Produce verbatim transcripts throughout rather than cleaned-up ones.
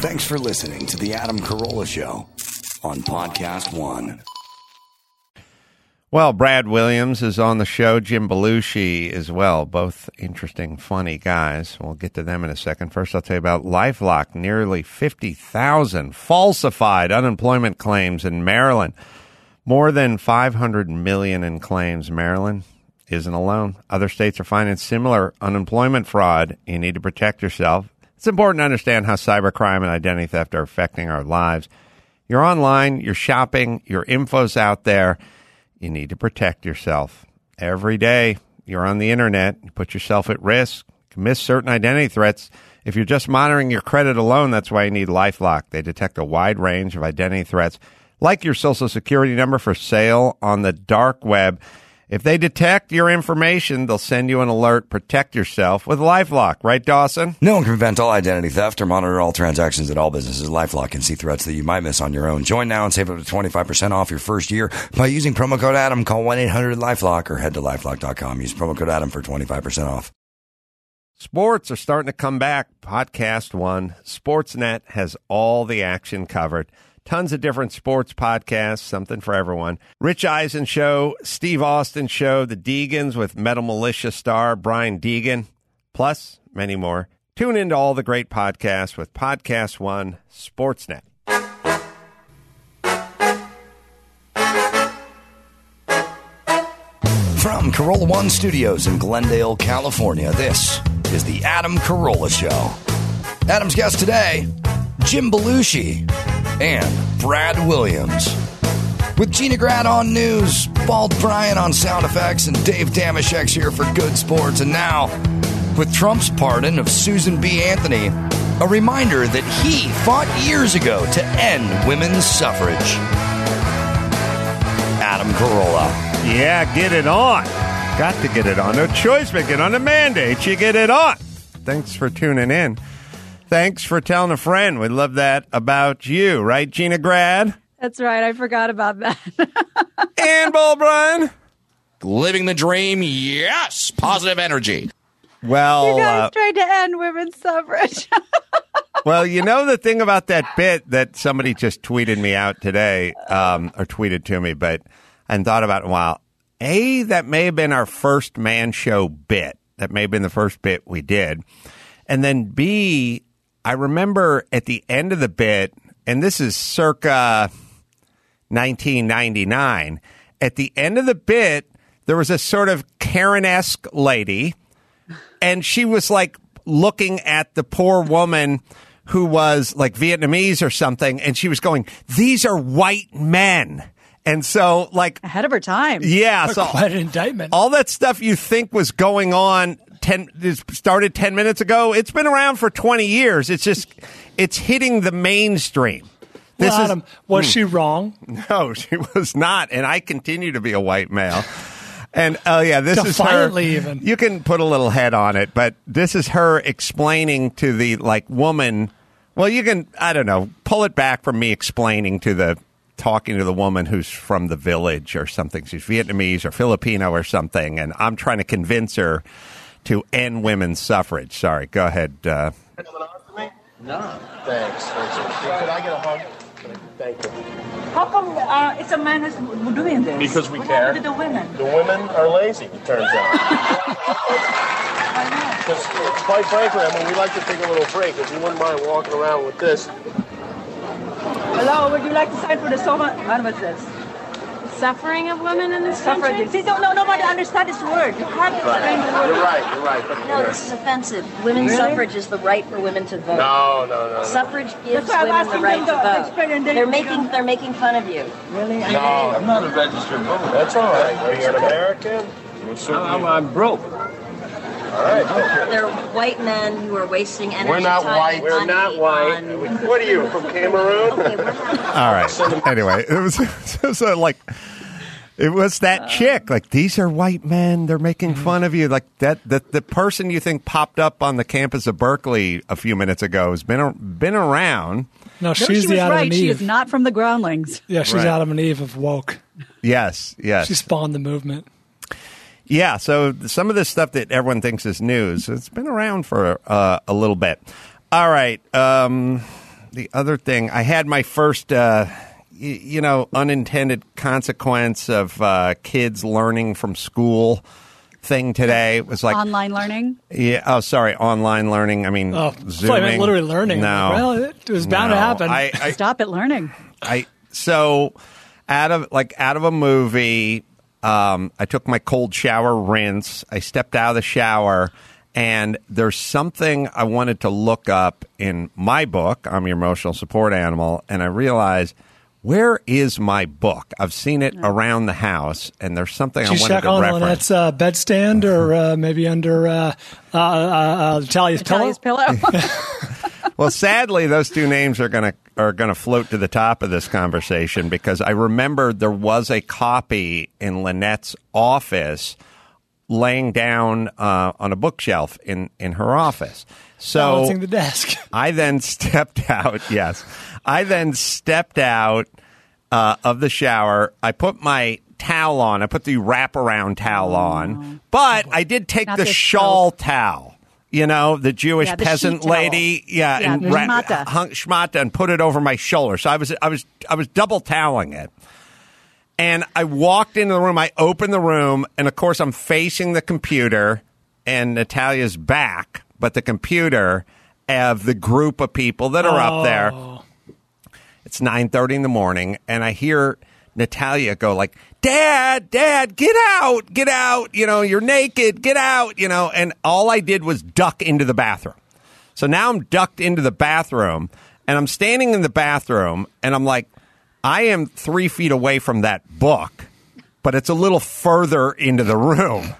Thanks for listening to The Adam Carolla Show on Podcast One. Well, Brad Williams is on the show, Jim Belushi as well. Both interesting, funny guys. We'll get to them in a second. First, I'll tell you about LifeLock. Nearly fifty thousand falsified unemployment claims in Maryland. More than five hundred million in claims. Maryland isn't alone. Other states are finding similar unemployment fraud. You need to protect yourself. It's important to understand how cybercrime and identity theft are affecting our lives. You're online, you're shopping, your info's out there. You need to protect yourself. Every day you're on the internet, you put yourself at risk. You can miss certain identity threats. If you're just monitoring your credit alone, that's why you need LifeLock. They detect a wide range of identity threats, like your social security number for sale on the dark web. If they detect your information, they'll send you an alert. Protect yourself with LifeLock. Right, Dawson? No one can prevent all identity theft or monitor all transactions at all businesses. LifeLock can see threats that you might miss on your own. Join now and save up to twenty-five percent off your first year by using promo code Adam. Call one eight hundred LifeLock or head to lifelock dot com. Use promo code Adam for twenty-five percent off. Sports are starting to come back. Podcast One. Sportsnet has all the action covered. Tons of different sports podcasts, something for everyone. Rich Eisen Show, Steve Austin Show, The Deegans with Metal Militia star Brian Deegan, plus many more. Tune into all the great podcasts with Podcast One, Sportsnet. From Carolla One Studios in Glendale, California, this is the Adam Carolla Show. Adam's guest today, Jim Belushi and Brad Williams. With Gina Grad on news, Bald Brian on sound effects, and Dave Damashek's here for good sports. And now, with Trump's pardon of Susan B. Anthony, a reminder that he fought years ago to end women's suffrage. Adam Carolla. Yeah, get it on. Got to get it on. No choice but get on the mandate. You get it on. Thanks for tuning in. Thanks for telling a friend. We love that about you. Right, Gina Grad? That's right. I forgot about that. And Bald Brian? Living the dream, yes. Positive energy. Well, you guys uh, tried to end women's suffrage. well, you know the thing about that bit that somebody just tweeted me out today, um, or tweeted to me, but I hadn't thought about it in a while. A, that may have been our first man show bit. That may have been the first bit we did. And then B, I remember at the end of the bit, and this is circa nineteen ninety-nine, at the end of the bit, there was a sort of Karen-esque lady, and she was like looking at the poor woman who was like Vietnamese or something, and she was going, "These are white men." And so, like, ahead of her time. Yeah. So quite an indictment. All that stuff you think was going on ten started ten minutes ago. It's been around for twenty years. It's just, it's hitting the mainstream. This well, Adam, is, was hmm. she wrong? No, she was not. And I continue to be a white male. And, oh, yeah, this is her. Defiantly even. You can put a little head on it, but this is her explaining to the, like, woman. Well, you can, I don't know, pull it back from me explaining to the, talking to the woman who's from the village or something. She's Vietnamese or Filipino or something. And I'm trying to convince her to end women's suffrage. Sorry, go ahead. Uh, no. Thanks. Could I get a hug? Thank you. How come uh, it's a man who's doing this? Because we what care. To the women? The women are lazy, it turns out. Because quite frankly, I mean, we like to take a little break. If you wouldn't mind walking around with this. Hello, would you like to sign for the SOMA? What was this? Suffering of women in this Suffrage. country? See, don't, no, nobody understands this word. You have to explain the word. You're right, you're right. But No, this is offensive. Women's Really? suffrage is the right for women to vote. No, no, no. no. Suffrage gives That's why I'm women the asking right them to to vote. explain and they- They're making they're making fun of you. Really? No, I'm not a registered voter. That's all right. Are you an American? I'm, I'm broke. All right. They're white men who are wasting energy. We're not time, white. and We're money not white. on- What are you, from Cameroon? Okay, we're not. all right. Anyway, it was, it was uh, like, it was that chick. Like, these are white men. They're making fun of you. Like, that, that the person you think popped up on the campus of Berkeley a few minutes ago has been, been around. No, No, she's she the was Adam right. and She Eve. is not from the Groundlings. Yeah, she's Right. Adam and Eve of woke. Yes, yes. She spawned the movement. Yeah, so some of this stuff that everyone thinks is news, it's been around for uh, a little bit. All right, um, the other thing, I had my first, uh, y- you know, unintended consequence of uh, kids learning from school thing today. It was like Online learning? Yeah. Oh, sorry. Online learning. I mean, Oh, Zooming. I meant literally learning. No. Well, it was bound No. to happen. I, I, Stop it learning. I so out of like out of a movie, um, I took my cold shower rinse. I stepped out of the shower, and there's something I wanted to look up in my book. I'm your emotional support animal, and I realized, where is my book? I've seen it around the house, and there's something Did you I wanted check to on reference. Lynette's uh, bedstand or uh, maybe under uh, uh, uh, uh, Talia's pillow? Talia's pillow. Well, sadly, those two names are going to are going to float to the top of this conversation because I remembered there was a copy in Lynette's office laying down uh, on a bookshelf in, in her office. So Balancing the desk. I then stepped out. Yes, I then stepped out uh, of the shower. I put my towel on. I put the wraparound towel on, but I did take Not the this shawl soap. towel. You know, the Jewish Yeah, the peasant sheet towel. lady, yeah, Yeah, and the shmata. hung shmata and put it over my shoulder. So I was, I was, I was double toweling it. And I walked into the room. I opened the room, and of course, I'm facing the computer, and Natalia's back, but the computer of the group of people that are up there. Oh. It's nine thirty in the morning, and I hear Natalia go like, Dad, Dad, get out, get out. You know, you're naked, get out, you know. And all I did was duck into the bathroom. So now I'm ducked into the bathroom, and I'm standing in the bathroom, and I'm like, I am three feet away from that book, but it's a little further into the room.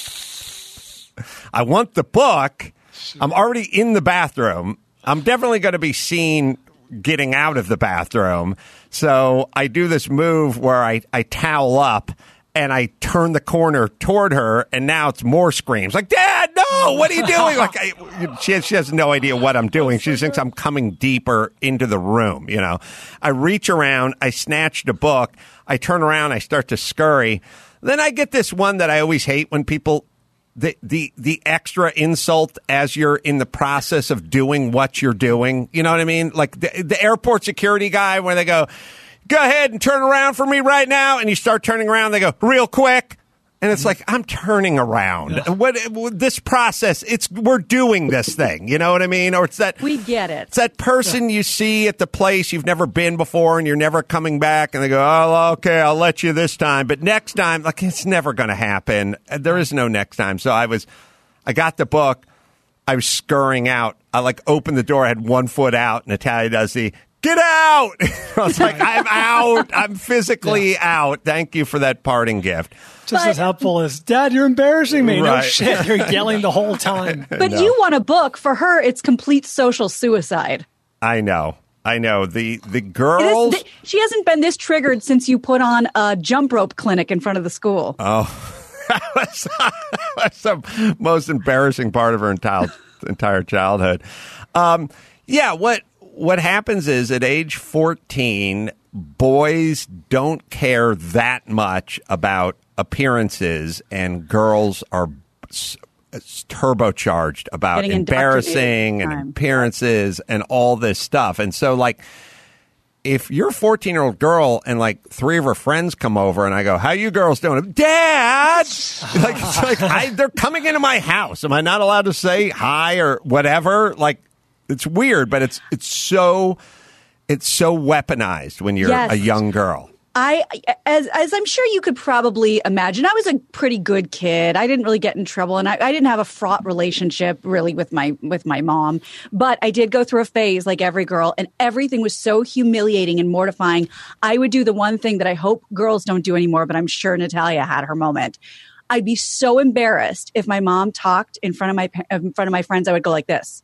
I want the book. I'm already in the bathroom. I'm definitely going to be seen getting out of the bathroom. So I do this move where I, I towel up and I turn the corner toward her, and now it's more screams like, Dad, no, what are you doing? Like I, she, has, she has no idea what I'm doing. She thinks I'm coming deeper into the room, you know. I reach around, I snatch the book, I turn around, I start to scurry. Then I get this one that I always hate when people The, the the extra insult as you're in the process of doing what you're doing. You know what I mean? Like the, the airport security guy where they go, go ahead and turn around for me right now. And you start turning around. They go, real quick. And it's like, I'm turning around. Yeah. What, what this process, it's we're doing this thing. You know what I mean? Or it's that We get it. It's that person you see at the place you've never been before and you're never coming back, and they go, oh, okay, I'll let you this time. But next time, like, it's never going to happen. There is no next time. So I was, I got the book. I was scurrying out. I, like, opened the door. I had one foot out. Natalia does the, get out. I was like, I'm out. I'm physically yeah. out. Thank you for that parting gift. Just But- as helpful as, Dad, you're embarrassing me. No Right. shit. You're yelling the whole time. But No. you want a book. For her, it's complete social suicide. I know. I know. The the It is- girls. th- she hasn't been this triggered since you put on a jump rope clinic in front of the school. Oh, that was, that was the most embarrassing part of her entire, entire childhood. Um, yeah, what what happens is at age fourteen, boys don't care that much about appearances, and girls are s- s- turbocharged about Getting embarrassing indoctrinated and time. appearances and all this stuff. And so, like, if you're a fourteen-year-old girl and, like, three of her friends come over and I go, how you girls doing? Dad! Like, it's like I, they're coming into my house. Am I not allowed to say hi or whatever? Like, it's weird, but it's it's so it's so weaponized when you're Yes. a young girl. I, as as I'm sure you could probably imagine, I was a pretty good kid. I didn't really get in trouble, and I, I didn't have a fraught relationship really with my with my mom. But I did go through a phase like every girl, and everything was so humiliating and mortifying. I would do the one thing that I hope girls don't do anymore, but I'm sure Natalia had her moment. I'd be so embarrassed if my mom talked in front of my pa- in front of my friends. I would go like this.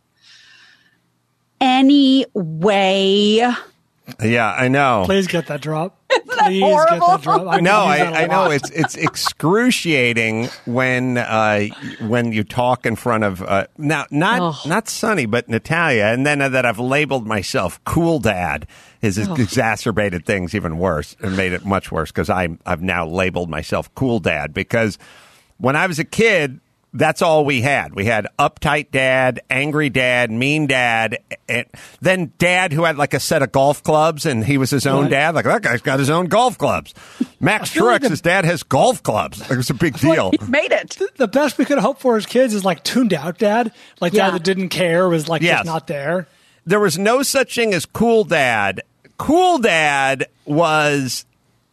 Anyway. Yeah, I know. Please get that drop. Please horrible? get that drop. I No, could use that I, a I know lot. it's it's excruciating when uh, when you talk in front of uh, now not Ugh. not Sonny but Natalia, and then that I've labeled myself cool dad has exacerbated things even worse and made it much worse because I I've now labeled myself cool dad because when I was a kid that's all we had. We had uptight dad, angry dad, mean dad, and then dad who had like a set of golf clubs and he was his own Right. dad. Like, that guy's got his own golf clubs. Max feel like Truex, his dad has golf clubs. Like, it's a big deal. He made it. The best we could hope for as kids is like tuned out dad, like Yeah. dad that didn't care, was like Yes. just not there. There was no such thing as cool dad. Cool dad was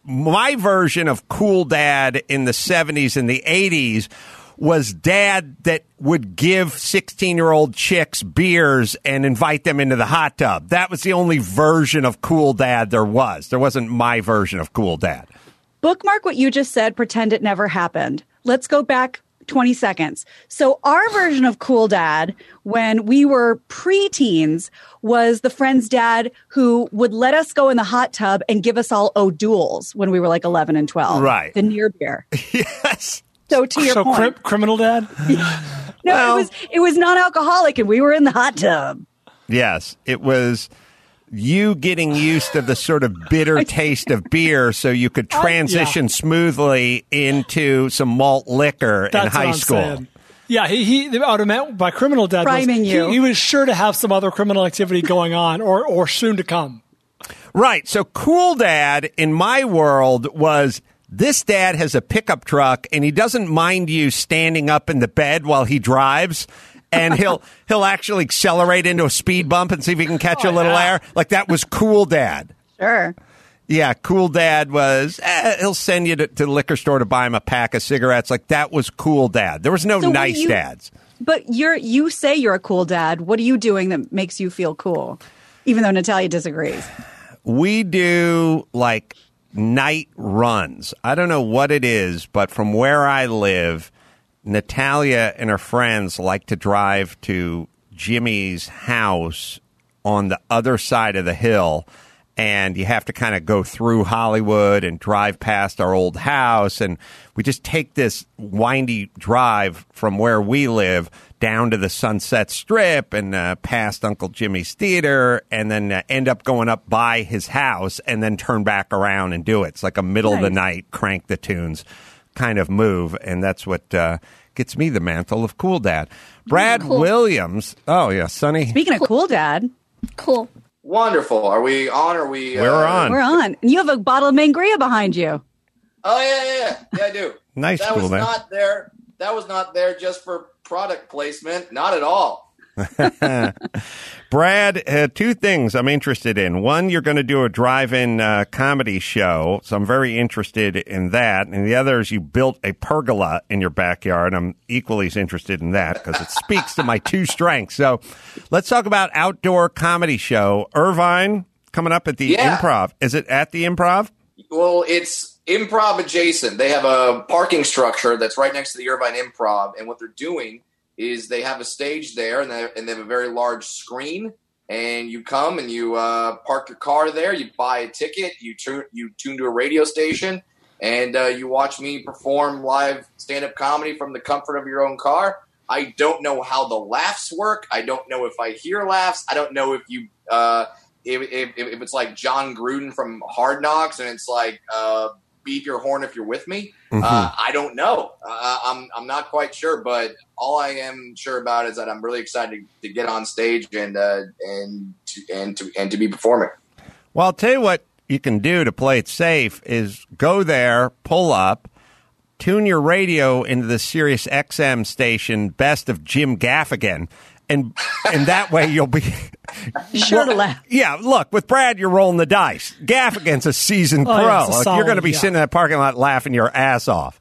my version of cool dad in the seventies and the eighties was dad that would give sixteen-year-old chicks beers and invite them into the hot tub. That was the only version of cool dad there was. There wasn't my version of cool dad. Bookmark what you just said. Pretend it never happened. Let's go back twenty seconds. So our version of cool dad when we were preteens was the friend's dad who would let us go in the hot tub and give us all O'Douls when we were like eleven and twelve. Right. The near beer. Yes. So to your So point. cri- criminal dad? No, Well- it was it was non-alcoholic and we were in the hot tub. Yes, it was you getting used to the sort of bitter taste of beer so you could transition yeah. smoothly into some malt liquor That's in high what I'm school. saying. Yeah, he, he what I meant by criminal dad was Priming you. he, he was sure to have some other criminal activity going on or, or soon to come. Right. So cool dad in my world was this dad has a pickup truck and he doesn't mind you standing up in the bed while he drives. And he'll he'll actually accelerate into a speed bump and see if he can catch a little air. Like that was cool dad. Sure. Yeah, cool dad was, eh, he'll send you to, to the liquor store to buy him a pack of cigarettes. Like that was cool dad. There was no So what nice do you- dads. But you're you say you're a cool dad. What are you doing that makes you feel cool? Even though Natalia disagrees. We do like night runs. I don't know what it is, but from where I live, Natalia and her friends like to drive to Jimmy's house on the other side of the hill. And you have to kind of go through Hollywood and drive past our old house. And we just take this windy drive from where we live down to the Sunset Strip and uh, past Uncle Jimmy's Theater and then uh, end up going up by his house and then turn back around and do it. It's like a middle of the Nice. night, crank the tunes kind of move. And that's what uh, gets me the mantle of cool dad. Brad Cool. Williams. Oh, yeah, Sonny. Speaking of cool dad, Cool. Wonderful. Are we on? Or are we? We're uh, on. we're on. And you have a bottle of Mangria behind you. Oh yeah, yeah, yeah. Yeah, I do. Nice, That cool was man. not there. That was not there just for product placement. Not at all. Brad, uh, two things I'm interested in. One, you're going to do a drive-in uh, comedy show, so I'm very interested in that. And the other is you built a pergola in your backyard. I'm equally as interested in that because it speaks to my two strengths. So let's talk about outdoor comedy show. Irvine coming up at the Yeah. Improv. Is it at the Improv? Well, it's improv adjacent. They have a parking structure that's right next to the Irvine Improv, and what they're doing is they have a stage there, and they, and they have a very large screen. And you come and you uh, park your car there. You buy a ticket. You tune you tune to a radio station, and uh, you watch me perform live stand-up comedy from the comfort of your own car. I don't know how the laughs work. I don't know if I hear laughs. I don't know if you uh, if, if, if it's like John Gruden from Hard Knocks, and it's like uh, beep your horn if you're with me. Mm-hmm. Uh, I don't know. Uh, I'm I'm not quite sure, but all I am sure about is that I'm really excited to, to get on stage and uh, and to, and to and to be performing. Well, I'll tell you what you can do to play it safe is go there, pull up, tune your radio into the Sirius X M station, Best of Jim Gaffigan, and and that way you'll be Sure to laugh. Yeah, look, with Brad, you're rolling the dice. Gaffigan's a seasoned Oh, pro. yeah, it's a Like, solid, you're going to be yeah. sitting in that parking lot laughing your ass off.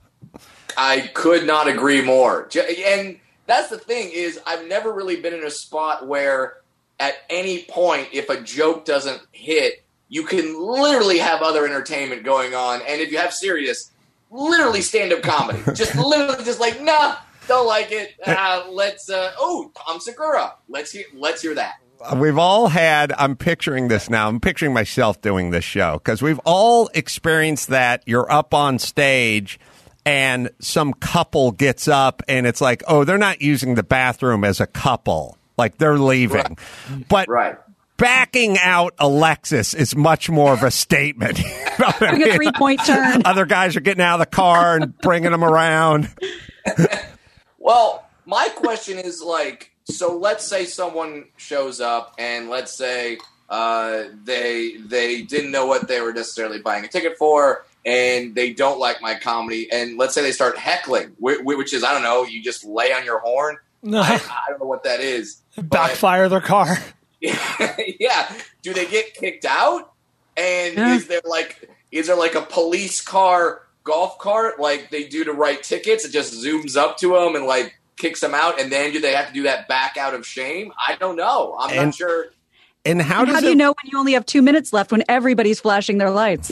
I could not agree more. J- And that's the thing is I've never really been in a spot where at any point, if a joke doesn't hit, you can literally have other entertainment going on. And if you have Sirius, literally stand-up comedy. Just literally just like, nah, don't like it. Uh, let's, uh, oh, Tom Segura. Let's hear, let's hear that. We've all had, I'm picturing this now, I'm picturing myself doing this show, because we've all experienced that. You're up on stage and some couple gets up and it's like, oh, they're not using the bathroom as a couple. Like they're leaving. Right. But Right. backing out Alexis is much more of a statement. You know what I Doing a mean? three-point turn. Other guys are getting out of the car and bringing them around. Well, my question is like, so let's say someone shows up and let's say uh, they they didn't know what they were necessarily buying a ticket for, and they don't like my comedy, and let's say they start heckling, which is, I don't know, you just lay on your horn. No. I, I don't know what that is. Backfire their car. Yeah. Do they get kicked out? And Yeah. is there like is there like a police car golf cart like they do to write tickets? It just zooms up to them and like kicks them out, and then do they have to do that back out of shame? I don't know. I'm And- not sure. And how And does how do it, you know when you only have two minutes left when everybody's flashing their lights?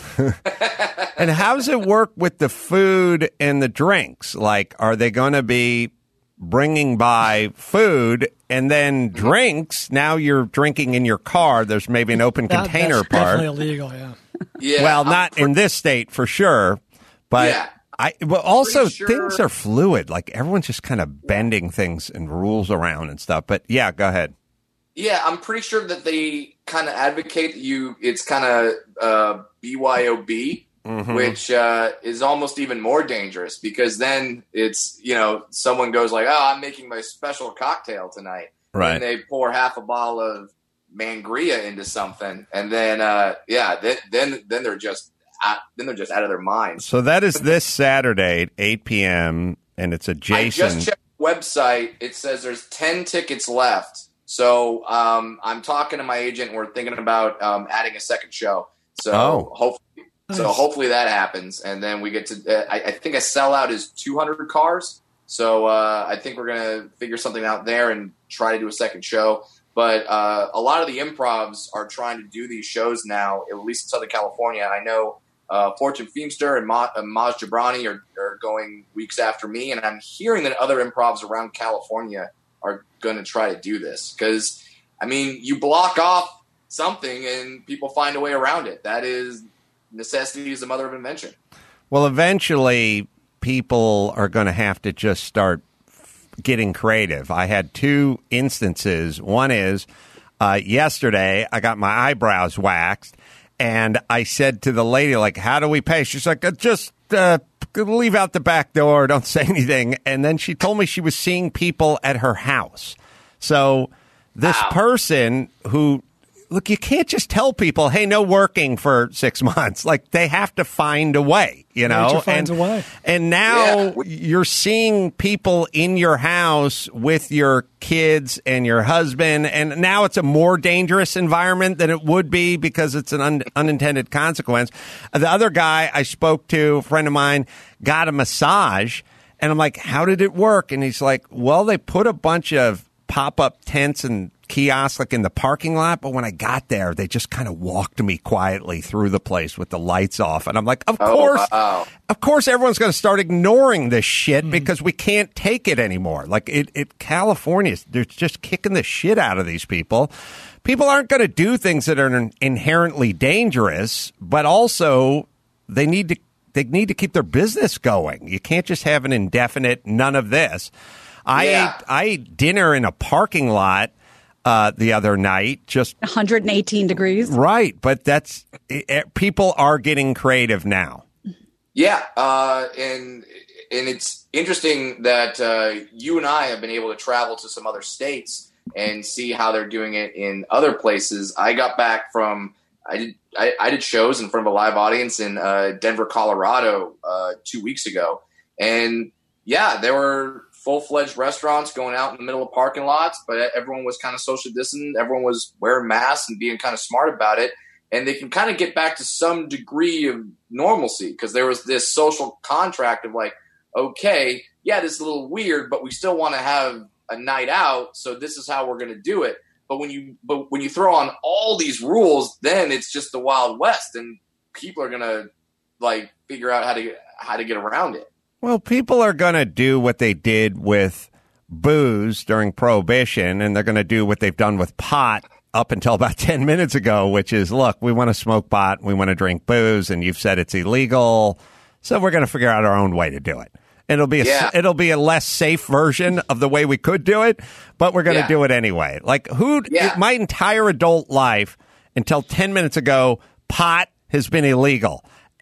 and how does it work with the food and the drinks? Like, are they going to be bringing by food and then drinks? Now you're drinking in your car. There's maybe an open That- container that's part. definitely illegal, yeah. Yeah. well, I'm not pre- in this state for sure, but Yeah. I. Well, also Pretty sure- things are fluid. Like everyone's just kind of bending things and rules around and stuff. But yeah, go ahead. Yeah, I'm pretty sure that they kind of advocate that you. It's kind of uh, B Y O B, Mhm. which uh, is almost even more dangerous because then it's, you know, someone goes like, "Oh, I'm making my special cocktail tonight," Right. and they pour half a bottle of Mangria into something, and then uh, yeah, then then then they're just out, then they're just out of their minds. So that is this Saturday at eight p.m. and it's a I Jason. just checked the website. It says there's ten tickets left. So um, I'm talking to my agent. We're thinking about um, adding a second show. So Oh. hopefully, so Nice. hopefully that happens, and then we get to. Uh, I, I think a sellout is two hundred cars. So uh, I think we're gonna figure something out there and try to do a second show. But uh, a lot of the improvs are trying to do these shows now, at least in Southern California. I know uh, Fortune Feimster and Ma- uh, Maz Jabrani are, are going weeks after me, and I'm hearing that other improvs around California are going to try to do this. Because, I mean, you block off something and people find a way around it. That is, necessity is the mother of invention. Well, eventually, people are going to have to just start getting creative. I had two instances. One is uh, yesterday, I got my eyebrows waxed, and I said to the lady, like, how do we pay? She's like, uh, just uh, leave out the back door. Don't say anything. And then she told me she was seeing people at her house. So this Wow. person who, look, you can't just tell people, hey, no working for six months. Like, they have to find a way, you know? Nature finds and, a way. and now Yeah. you're seeing people in your house with your kids and your husband, and now it's a more dangerous environment than it would be because it's an un- unintended consequence. The other guy I spoke to, a friend of mine, got a massage, and I'm like, how did it work? And he's like, well, they put a bunch of pop-up tents and kiosks like in the parking lot, but when I got there, they just kind of walked me quietly through the place with the lights off. And I'm like, of Oh, course, wow. of course everyone's going to start ignoring this shit because we can't take it anymore. Like it, it California, they're just kicking the shit out of these people. People aren't going to do things that are inherently dangerous, but also they need to they need to keep their business going. You can't just have an indefinite none of this. I Yeah. ate, I ate dinner in a parking lot uh, the other night. Just one hundred eighteen degrees. right, but that's it, it- people are getting creative now. Yeah, uh, and and it's interesting that uh, you and I have been able to travel to some other states and see how they're doing it in other places. I got back from I did I, I did shows in front of a live audience in uh, Denver, Colorado, uh, two weeks ago, and yeah, there were full-fledged restaurants going out in the middle of parking lots, but everyone was kind of social distant. Everyone was wearing masks and being kind of smart about it. And they can kind of get back to some degree of normalcy because there was this social contract of like, okay, yeah, this is a little weird, but we still want to have a night out. So this is how we're going to do it. But when you, but when you throw on all these rules, then it's just the Wild West and people are going to like figure out how to, how to get around it. Well, people are going to do what they did with booze during Prohibition, and they're going to do what they've done with pot up until about ten minutes ago, which is, look, we want to smoke pot, we want to drink booze, and you've said it's illegal, so we're going to figure out our own way to do it. It'll be a, Yeah. it'll be a less safe version of the way we could do it, but we're going to Yeah. do it anyway. Like, who? Yeah. My entire adult life until ten minutes ago, pot has been illegal.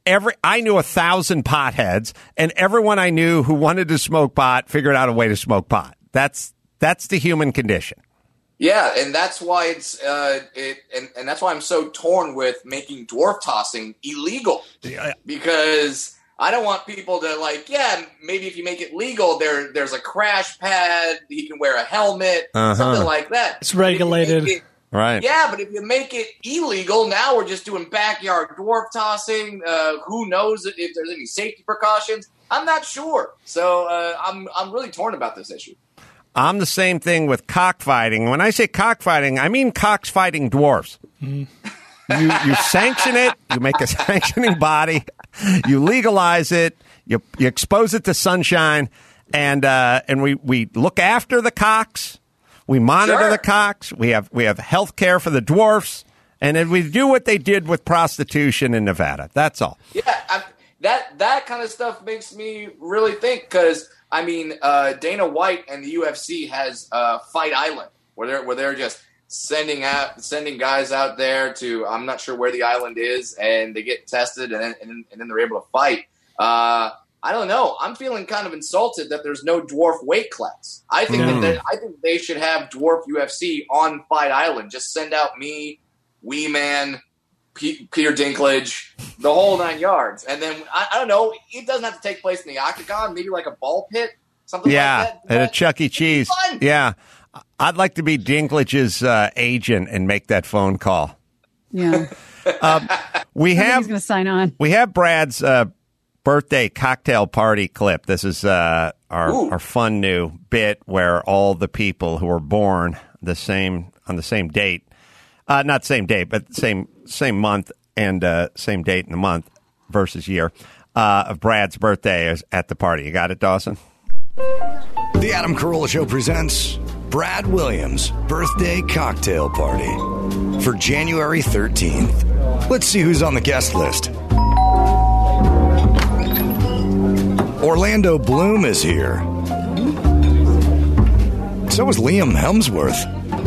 every I knew a thousand potheads, and everyone I knew who wanted to smoke pot figured out a way to smoke pot. That's that's the human condition. Yeah, and that's why it's uh, it, and, and that's why I'm so torn with making dwarf tossing illegal, because I don't want people to like, yeah, maybe if you make it legal, there there's a crash pad, you can wear a helmet, Uh-huh. something like that. It's regulated. It, Right. yeah, but if you make it illegal, now we're just doing backyard dwarf tossing. Uh, who knows if there's any safety precautions? I'm not sure. So uh, I'm I'm really torn about this issue. I'm the same thing with cockfighting. When I say cockfighting, I mean cockfighting dwarfs. Mm. You you sanction it. You make a sanctioning body. You legalize it. You you expose it to sunshine, and uh, and we, we look after the cocks. We monitor Sure. the cocks. We have we have health care for the dwarfs, and then we do what they did with prostitution in Nevada. That's all. Yeah, I, that that kind of stuff makes me really think, because I mean, uh, Dana White and the U F C has uh, Fight Island, where they're where they're just sending out sending guys out there to, I'm not sure where the island is, and they get tested, and then and, and then they're able to fight. Uh, I don't know. I'm feeling kind of insulted that there's no dwarf weight class. I think Mm. that they, I think they should have dwarf U F C on Fight Island. Just send out me, Wee Man, P- Peter Dinklage, the whole nine yards. And then, I, I don't know, it doesn't have to take place in the octagon, maybe like a ball pit, something Yeah, like that. at a Chuck E. Cheese. fun. Yeah. I'd like to be Dinklage's uh, agent and make that phone call. Yeah. Um, we He's have going to sign on. we have Brad's uh, birthday cocktail party clip. This is uh, our Ooh. our fun new bit where all the people who were born the same on the same date, uh, not same date, but same same month and uh, same date in the month versus year uh, of Brad's birthday is at the party. You got it, Dawson? The Adam Carolla Show presents Brad Williams' birthday cocktail party for January thirteenth. Let's see who's on the guest list. Orlando Bloom is here. So is Liam Hemsworth.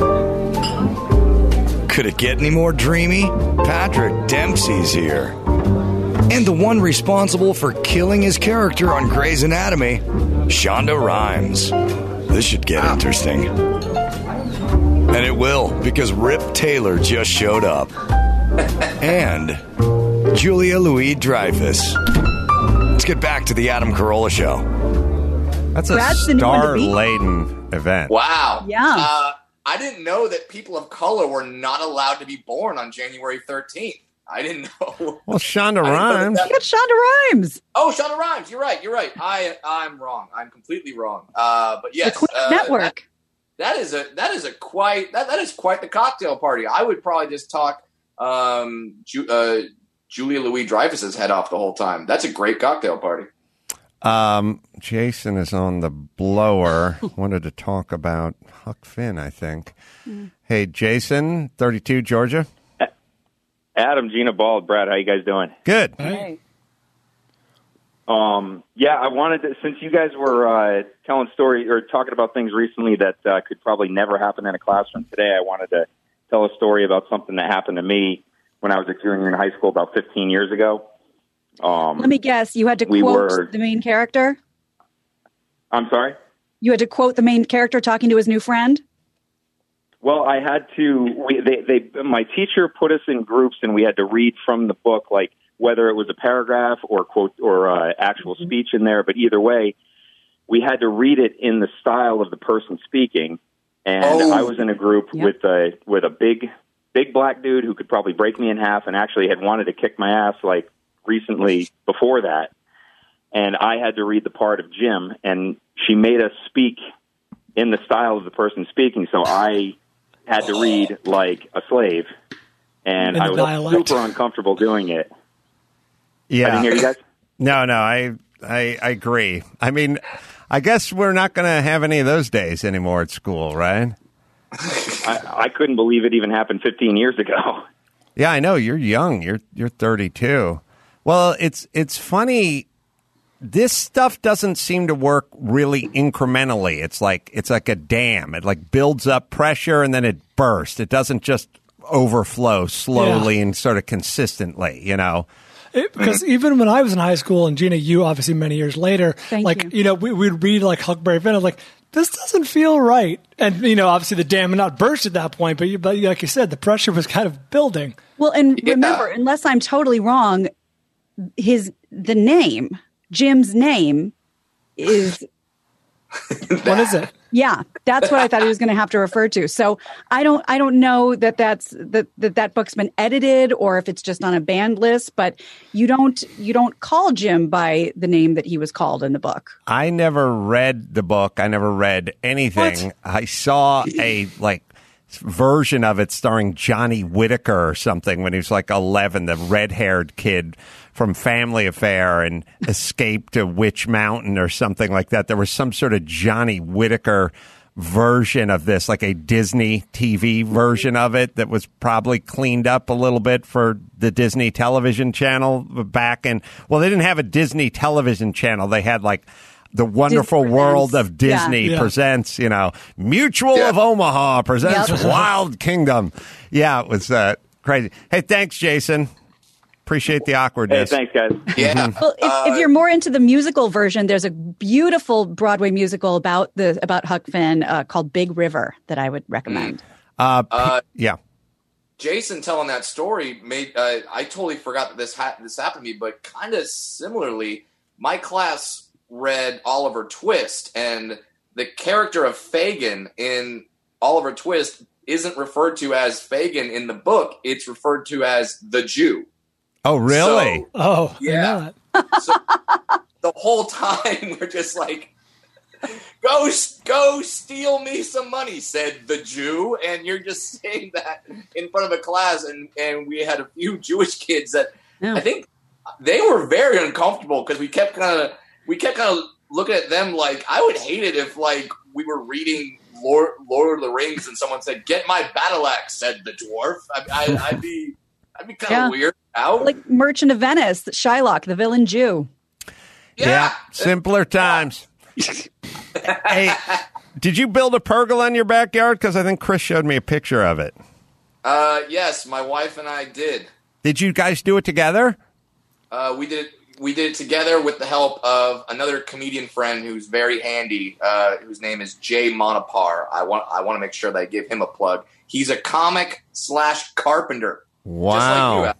Could it get any more dreamy? Patrick Dempsey's here. And the one responsible for killing his character on Grey's Anatomy, Shonda Rhimes. This should get interesting. And it will, because Rip Taylor just showed up. And Julia Louis-Dreyfus. Let's get back to the Adam Carolla Show. That's a Brad's the new one to beat. star-laden event. Wow. Yeah. Uh, I didn't know that people of color were not allowed to be born on January thirteenth. I didn't know. Well, Shonda I didn't know Rhimes. that- You got Shonda Rhimes. Oh, Shonda Rhimes. You're right. You're right. I I'm wrong. I'm completely wrong. Uh, but yes, the Queen uh, Network. That, that is a that is a quite that, that is quite the cocktail party. I would probably just talk um, Ju- uh, Julia Louis-Dreyfus's head off the whole time. That's a great cocktail party. Um, Jason is on the blower. Wanted to talk about Huck Finn, I think. Mm. Hey, Jason, thirty-two, Georgia. Adam, Gina Bald, Brad, how you guys doing? Good. Hey. Um, yeah, I wanted to, since you guys were uh, telling story or talking about things recently that uh, could probably never happen in a classroom today, I wanted to tell a story about something that happened to me when I was a junior in high school about fifteen years ago. Um, Let me guess. You had to we quote were- the main character? I'm sorry? You had to quote the main character talking to his new friend? Well, I had to. We, they, they, my teacher put us in groups, and we had to read from the book, like whether it was a paragraph or quote or uh, actual speech in there. But either way, we had to read it in the style of the person speaking. And Oh. I was in a group Yep. with a with a big, big black dude who could probably break me in half, and actually had wanted to kick my ass like recently before that. And I had to read the part of Jim, and she made us speak in the style of the person speaking. So I had to read like a slave, and In the I was dialect. super uncomfortable doing it. I Yeah. didn't hear you guys. No, no, I, I, I agree. I mean, I guess we're not going to have any of those days anymore at school, right? I, I couldn't believe it even happened fifteen years ago. Yeah, I know. You're young. You're you're thirty-two. Well, it's it's funny. This stuff doesn't seem to work really incrementally. It's like it's like a dam. It like builds up pressure and then it bursts. It doesn't just overflow slowly Yeah. and sort of consistently, you know. It, because even when I was in high school, and Gina, you obviously many years later, Thank like, you. you know, we, we'd read like Huckleberry Finn. I was like, this doesn't feel right. And, you know, obviously the dam had not burst at that point, but, you, but like you said, the pressure was kind of building. Well, and Yeah. remember, unless I'm totally wrong, his the name, Jim's name, is What is it? yeah. That's what I thought he was going to have to refer to. So I don't I don't know that that's that, that that book's been edited or if it's just on a banned list. But you don't you don't call Jim by the name that he was called in the book. I never read the book. I never read anything. What? I saw a like version of it starring Johnny Whitaker or something when he was like eleven, the red-haired kid from Family Affair and escaped to Witch Mountain or something like that. There was some sort of Johnny Whitaker version of this, like a Disney T V version of it that was probably cleaned up a little bit for the Disney television channel back in, well, they didn't have a Disney television channel. They had like The Wonderful Disney World Presents. of Disney Yeah. presents, you know, Mutual Yeah. of Omaha presents Yep. Wild Kingdom. Yeah, it was uh, crazy. Hey, thanks, Jason. Appreciate the Hey, awkwardness. thanks, guys. Yeah. Well, if, if you're more into the musical version, there's a beautiful Broadway musical about the about Huck Finn uh, called Big River that I would recommend. Uh, P- Uh, yeah. Jason telling that story made uh, I totally forgot that this ha- this happened to me, but kind of similarly, my class read Oliver Twist, and the character of Fagin in Oliver Twist isn't referred to as Fagin in the book; it's referred to as the Jew. Oh, really? So, Oh, Yeah. I know that. so the whole time we're just like, "Go, go, steal me some money," said the Jew, and you're just saying that in front of a class, and and we had a few Jewish kids that Yeah. I think they were very uncomfortable because we kept kind of we kept kind of looking at them like, I would hate it if like we were reading Lord Lord of the Rings and someone said, "Get my battle axe," said the dwarf. I, I, I'd be I'd be kind Yeah. of weird out. Like Merchant of Venice, Shylock, the villain Jew. yeah. Simpler times. Hey, did you build a pergola in your backyard? Because I think Chris showed me a picture of it. Uh, yes, my wife and I did. Did you guys do it together? Uh, we did it. We did it together with the help of another comedian friend who's very handy, uh, whose name is Jay Monopar. I want I want to make sure that I give him a plug. He's a comic slash carpenter. Wow. Just like you, Al.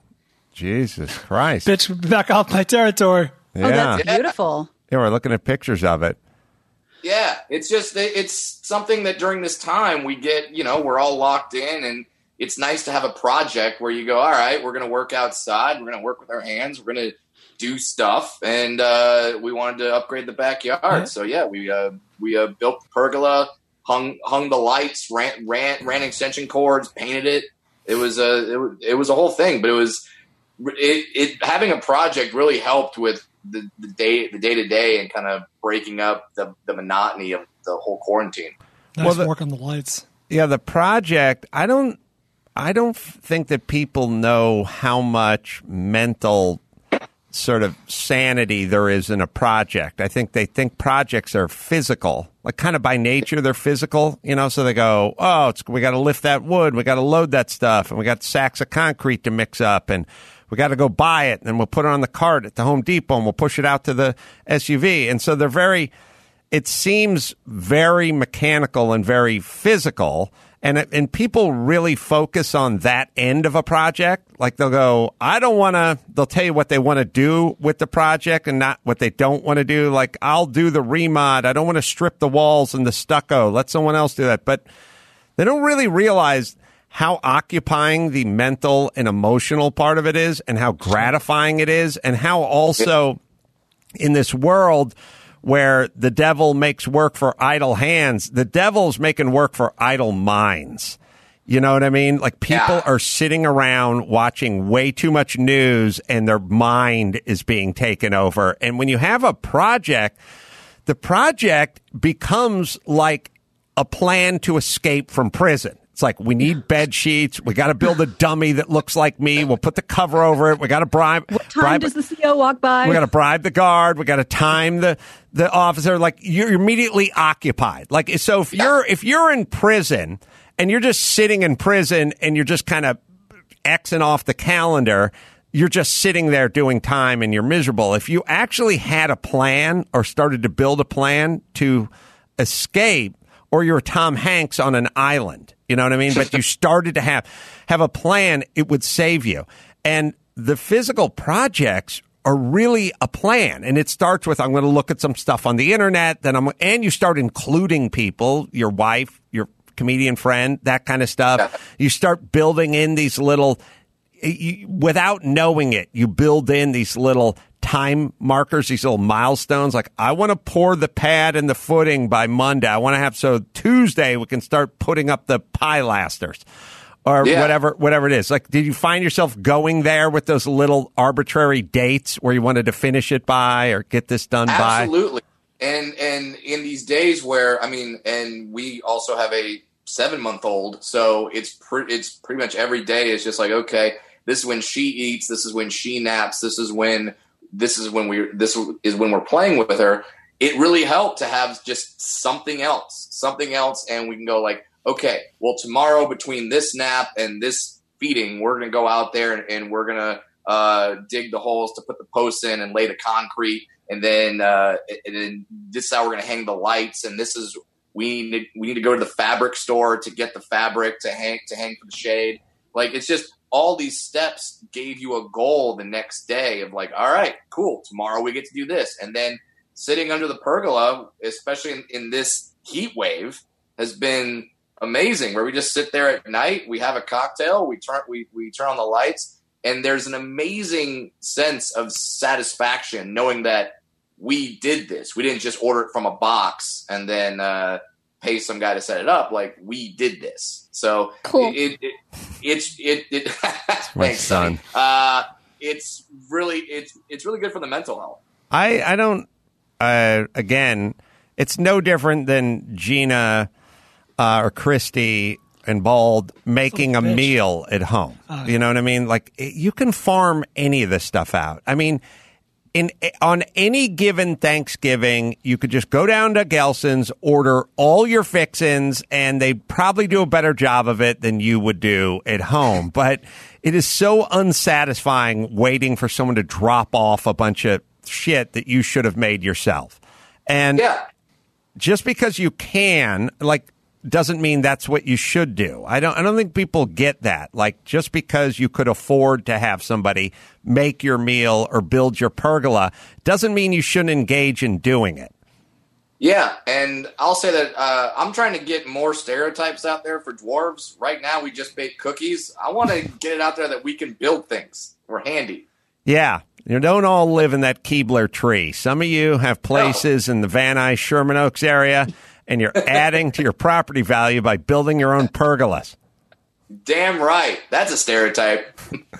Jesus Christ. Bitch, back off my territory. Yeah. Oh, that's beautiful. Yeah, we're looking at pictures of it. Yeah, it's just it's something that during this time we get, you know, we're all locked in, and it's nice to have a project where you go, all right, we're going to work outside, we're going to work with our hands, we're going to do stuff, and uh, we wanted to upgrade the backyard. Yeah. So yeah, we uh, we uh, built the pergola, hung hung the lights, ran ran ran extension cords, painted it. It was a it, was- it was a whole thing, but it was it, it having a project really helped with the, the day the day to day and kind of breaking up the, the monotony of the whole quarantine. Nice Well, the- work on the lights. Yeah, the project, I don't I don't think that people know how much mental sort of sanity there is in a project. I think they think projects are physical, like kind of by nature they're physical, you know, so they go, oh, it's, we got to lift that wood, we got to load that stuff, and we got sacks of concrete to mix up, and we got to go buy it, and then we'll put it on the cart at the Home Depot, and we'll push it out to the S U V. And so they're very, it seems very mechanical and very physical. And it- and people really focus on that end of a project. Like they'll go, I don't want to, they'll tell you what they want to do with the project and not what they don't want to do. Like, I'll do the remod. I don't want to strip the walls and the stucco. Let someone else do that. But they don't really realize how occupying the mental and emotional part of it is, and how gratifying it is, and how also in this world where the devil makes work for idle hands, the devil's making work for idle minds. You know what I mean? Like, people Yeah. are sitting around watching way too much news and their mind is being taken over. And when you have a project, the project becomes like a plan to escape from prison. It's like, we need bed sheets. We got to build a dummy that looks like me. We'll put the cover over it. We got to bribe. What time bribe does the C O walk by? we got to bribe the guard. We got to time the the officer. Like, you're immediately occupied. Like, so if you're if you're in prison and you're just sitting in prison and you're just kind of Xing off the calendar, you're just sitting there doing time and you're miserable. If you actually had a plan or started to build a plan to escape, or you're Tom Hanks on an island, you know what I mean? But you started to have have a plan, it would save you. And the physical projects are really a plan. And it starts with, I'm going to look at some stuff on the internet, then I'm, and you start including people, your wife, your comedian friend, that kind of stuff. You start building in these little, you, without knowing it, you build in these little time markers, these little milestones. Like, I want to pour the pad and the footing by Monday. I want to have, so Tuesday we can start putting up the pilasters or Yeah. whatever, whatever it is. Like, did you find yourself going there with those little arbitrary dates where you wanted to finish it by or get this done by? Absolutely. And and in these days where, I mean, and we also have a seven month old, so it's pre- it's pretty much every day is just like, okay, this is when she eats, this is when she naps, this is when this is when we this is when we're playing with her. It really helped to have just something else, something else, and we can go like, okay, well, tomorrow between this nap and this feeding, we're going to go out there and, and we're going to uh, dig the holes to put the posts in and lay the concrete. And then, uh, and then this is how we're going to hang the lights. And this is, we need, we need to go to the fabric store to get the fabric to hang, to hang for the shade. Like, it's just all these steps gave you a goal the next day of like, all right, cool. Tomorrow we get to do this. And then sitting under the pergola, especially in, in this heat wave, has been amazing, where we just sit there at night, we have a cocktail, we turn, we, we turn on the lights, and there's an amazing sense of satisfaction knowing that we did this. We didn't just order it from a box and then uh, pay some guy to set it up. Like, we did this. So cool. it, it, it's it, it My thanks, son. Uh, it's really it's it's really good for the mental health. I, I don't, uh, again, it's no different than Gina uh, or Christy and Bald making a bitch. meal at home. You know what I mean? Like, it- you can farm any of this stuff out. I mean, in on any given Thanksgiving, you could just go down to Gelson's, order all your fixins, and they probably do a better job of it than you would do at home. But it is so unsatisfying waiting for someone to drop off a bunch of shit that you should have made yourself. And Yeah. just because you can, like, doesn't mean that's what you should do. I don't I don't think people get that. Like, just because you could afford to have somebody make your meal or build your pergola doesn't mean you shouldn't engage in doing it. Yeah, and I'll say that uh, I'm trying to get more stereotypes out there for dwarves. Right now, we just bake cookies. I want to get it out there that we can build things. We're handy. Yeah. You don't all live in that Keebler tree. Some of you have places in the Van Nuys, Sherman Oaks area, and you're adding to your property value by building your own pergolas. Damn right. That's a stereotype.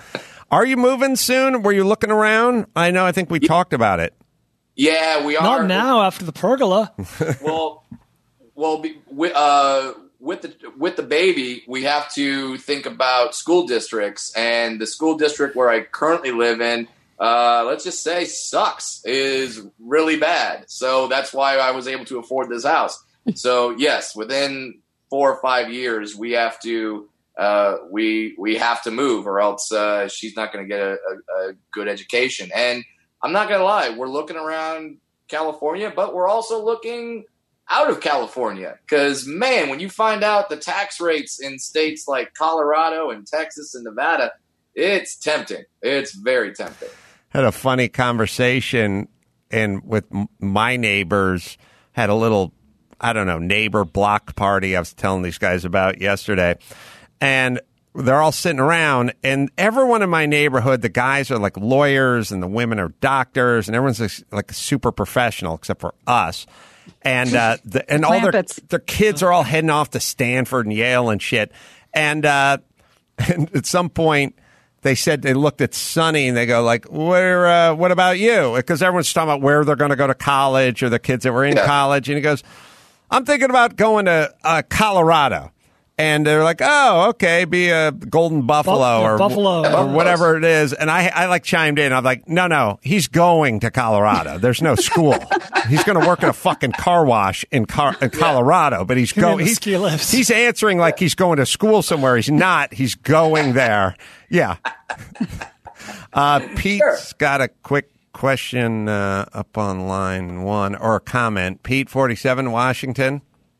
Are you moving soon? Were you looking around? I know, I think we talked about it. Yeah, we are. Not now after the pergola. well, well, be- with, uh, with the with the baby, we have to think about school districts, and the school district where I currently live in, uh, let's just say, sucks, is really bad. So that's why I was able to afford this house. So yes, within four or five years, we have to uh, we we have to move, or else uh, she's not going to get a, a, a good education. And I'm not going to lie, we're looking around California, but we're also looking out of California, because, man, when you find out the tax rates in states like Colorado and Texas and Nevada, it's tempting. It's very tempting. Had a funny conversation and with m- my neighbors, had a little, I don't know, neighbor block party I was telling these guys about yesterday. And they're all sitting around, and everyone in my neighborhood, the guys are like lawyers and the women are doctors, and everyone's like, like super professional except for us. And uh, the, and all their their kids are all heading off to Stanford and Yale and shit. And, uh, and at some point, they said they looked at Sonny and they go like, "Where? Uh, what about you?" Because everyone's talking about where they're going to go to college, or the kids that were in Yeah. college. And he goes, "I'm thinking about going to uh, Colorado." And they're like, "Oh, okay, be a Golden Buffalo Buff- or, Buffalo. or whatever it is." And I, I like chimed in. I'm like, "No, no, he's going to Colorado. There's no school. He's going to work at a fucking car wash in, Car- in Colorado, but he's Give me going. the He's, ski lifts. he's answering like he's going to school somewhere. He's not. He's going there. Yeah." Uh, Pete's sure. got a quick question uh, up on line one, or a comment. Pete, forty-seven, Washington.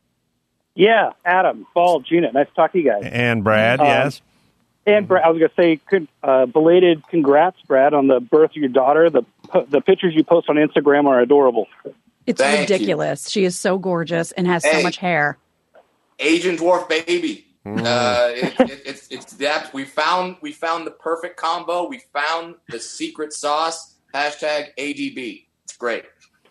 Yeah, Adam, Paul, Gina, nice to talk to you guys. And Brad, um, yes. And Brad, I was going to say, could, uh, belated congrats, Brad, on the birth of your daughter. The the pictures you post on Instagram are adorable. It's Thank ridiculous. You. She is so gorgeous and has hey, so much hair. Asian dwarf baby. Mm. Uh, it, it, it's it's that we found we found the perfect combo. We found the secret sauce. Hashtag A D B. It's great.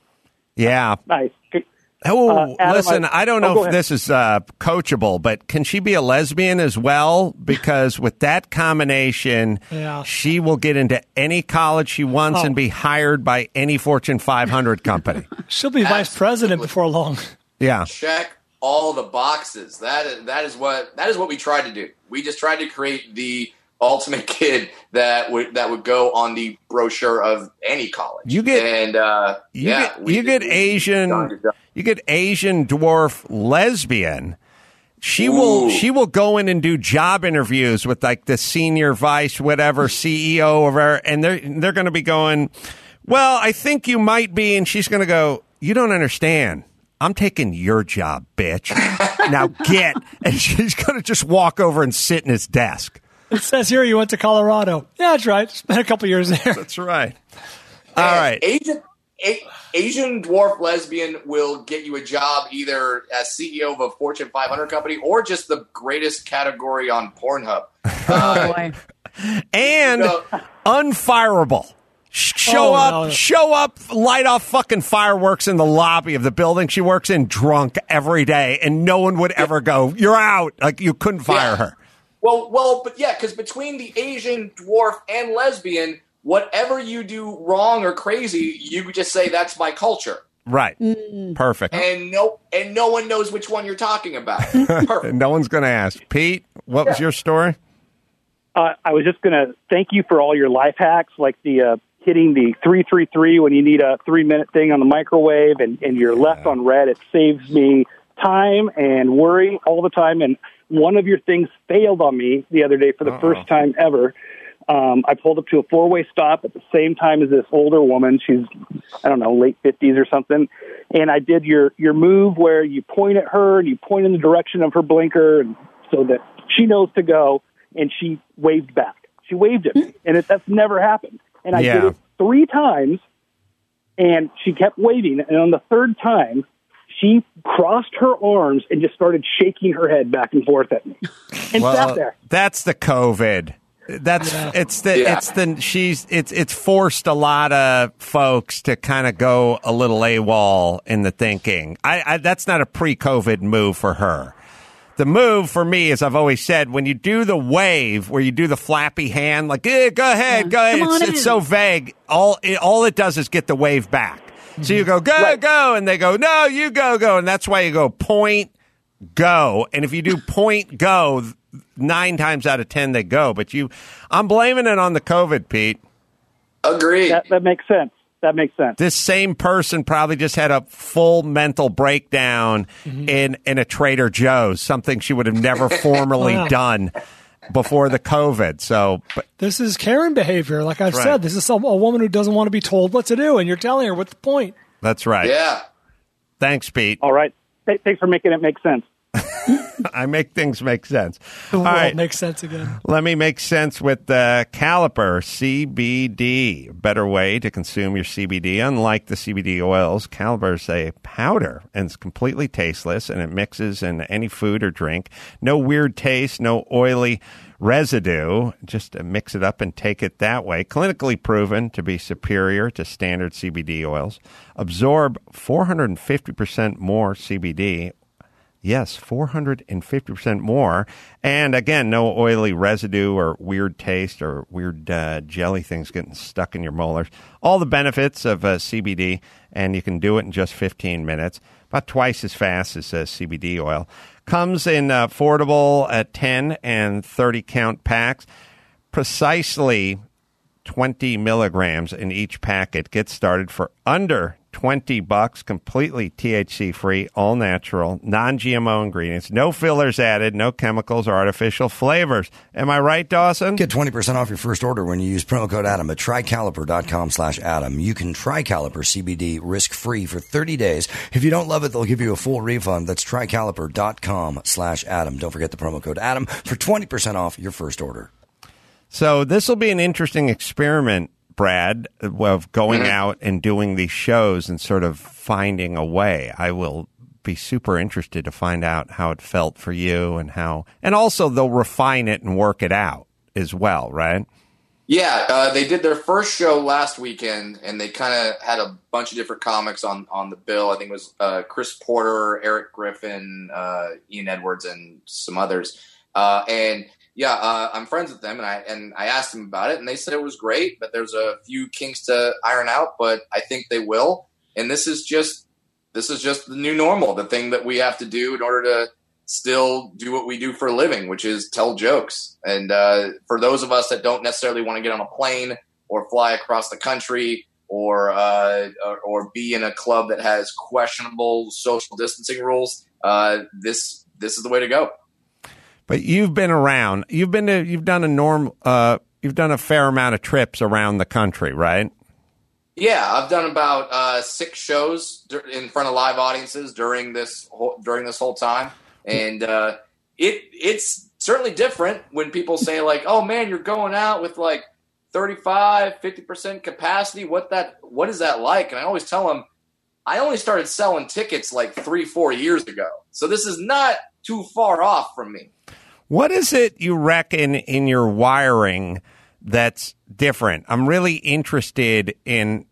Yeah. Nice. Oh, uh, Adam, listen, I, I don't know oh, if ahead. this is uh, coachable, but can she be a lesbian as well? Because with that combination, yeah. she will get into any college she wants oh. and be hired by any Fortune five hundred company. She'll be Absolutely. vice president before long. Yeah. Check all the boxes. That is, that is what that is what we tried to do. We just tried to create the ultimate kid that would that would go on the brochure of any college. You get and uh, you yeah, get, we, you get we, Asian you get Asian dwarf lesbian. She Ooh. will she will go in and do job interviews with like the senior vice whatever C E O of her, and they're they're going to be going, well, I think you might be, and she's going to go, you don't understand. I'm taking your job, bitch. Now get, and she's going to just walk over and sit in his desk. It says here you went to Colorado. Yeah, that's right. Spent a couple years there. That's right. All and right. Asian, a, Asian dwarf lesbian will get you a job either as C E O of a Fortune five hundred company or just the greatest category on Pornhub. Uh, oh, boy. And you know, unfireable. Show oh, up, no. show up, light off fucking fireworks in the lobby of the building she works in drunk every day, and no one would ever go, you're out. Like, you couldn't fire yeah. her. Well, well, but yeah, because between the Asian, dwarf, and lesbian, whatever you do wrong or crazy, you could just say that's my culture. Right. Mm. Perfect. And no, and no one knows which one you're talking about. Perfect. No one's going to ask. Pete, what yeah. was your story? Uh, I was just going to thank you for all your life hacks, like the uh, hitting the three three three when you need a three-minute thing on the microwave, and, and you're yeah. left on red. It saves me time and worry all the time, and one of your things failed on me the other day for the Uh-oh. first time ever. Um, I pulled up to a four-way stop at the same time as this older woman. She's, I don't know, late fifties or something. And I did your, your move where you point at her and you point in the direction of her blinker and so that she knows to go, and she waved back. She waved at me, and it, that's never happened. And I yeah. did it three times, and she kept waving. And on the third time, she crossed her arms and just started shaking her head back and forth at me, and well, sat there. That's the COVID. That's yeah. it's the yeah. it's the she's it's it's forced a lot of folks to kind of go a little AWOL in the thinking. I, I that's not a pre-COVID move for her. The move for me, as I've always said, when you do the wave, where you do the flappy hand, like eh, go ahead, yeah. go ahead, it's, it's so vague. All it, all it does is get the wave back. Mm-hmm. So you go, go, right. go, and they go, no, you go, go. And that's why you go point, go. And if you do point, go, nine times out of ten, they go. But you, I'm blaming it on the COVID, Pete. Agreed. That, that makes sense. That makes sense. This same person probably just had a full mental breakdown mm-hmm. in, in a Trader Joe's, something she would have never formerly wow. done before the COVID. So but, this is Karen behavior. Like I've right. said, this is some, a woman who doesn't want to be told what to do, and you're telling her what's the point. That's right. Yeah. Thanks, Pete. All right. Th- thanks for making it make sense. I make things make sense. The world All right. makes sense again. Let me make sense with the Caliper C B D. Better way to consume your C B D. Unlike the C B D oils, Caliper is a powder and it's completely tasteless, and it mixes in any food or drink. No weird taste, no oily residue. Just mix it up and take it that way. Clinically proven to be superior to standard C B D oils. Absorb four hundred fifty percent more C B D. Yes, four hundred fifty percent more. And again, no oily residue or weird taste or weird uh, jelly things getting stuck in your molars. All the benefits of uh, C B D, and you can do it in just fifteen minutes, about twice as fast as uh, C B D oil. Comes in uh, affordable at ten and thirty count packs. Precisely twenty milligrams in each packet. Get started for under twenty bucks, completely T H C free, all natural, non-G M O ingredients, no fillers added, no chemicals or artificial flavors. Am I right, Dawson? Get twenty percent off your first order when you use promo code Adam at tricaliper.com slash Adam. You can try Caliper C B D risk-free for thirty days. If you don't love it, they'll give you a full refund. That's tricaliper.com slash Adam. Don't forget the promo code Adam for twenty percent off your first order. So this will be an interesting experiment, Brad, of going mm-hmm. out and doing these shows and sort of finding a way. I will be super interested to find out how it felt for you and how, and also they'll refine it and work it out as well, right? Yeah, uh, they did their first show last weekend, and they kind of had a bunch of different comics on, on the bill. I think it was uh, Chris Porter, Eric Griffin, uh, Ian Edwards, and some others. Uh, and yeah, uh, I'm friends with them, and I and I asked them about it, and they said it was great, but there's a few kinks to iron out, but I think they will. And this is just this is just the new normal, the thing that we have to do in order to still do what we do for a living, which is tell jokes. And uh, for those of us that don't necessarily want to get on a plane or fly across the country or, uh, or or be in a club that has questionable social distancing rules, uh, this this is the way to go. But you've been around. You've been to, you've done a norm. Uh, you've done a fair amount of trips around the country, right? Yeah, I've done about uh, six shows in front of live audiences during this whole, during this whole time, and uh, it it's certainly different when people say like, "Oh man, you're going out with like thirty-five, fifty percent capacity. What that what is that like?" And I always tell them, I only started selling tickets like three, four years ago, so this is not too far off from me. What is it you reckon in your wiring that's different? I'm really interested in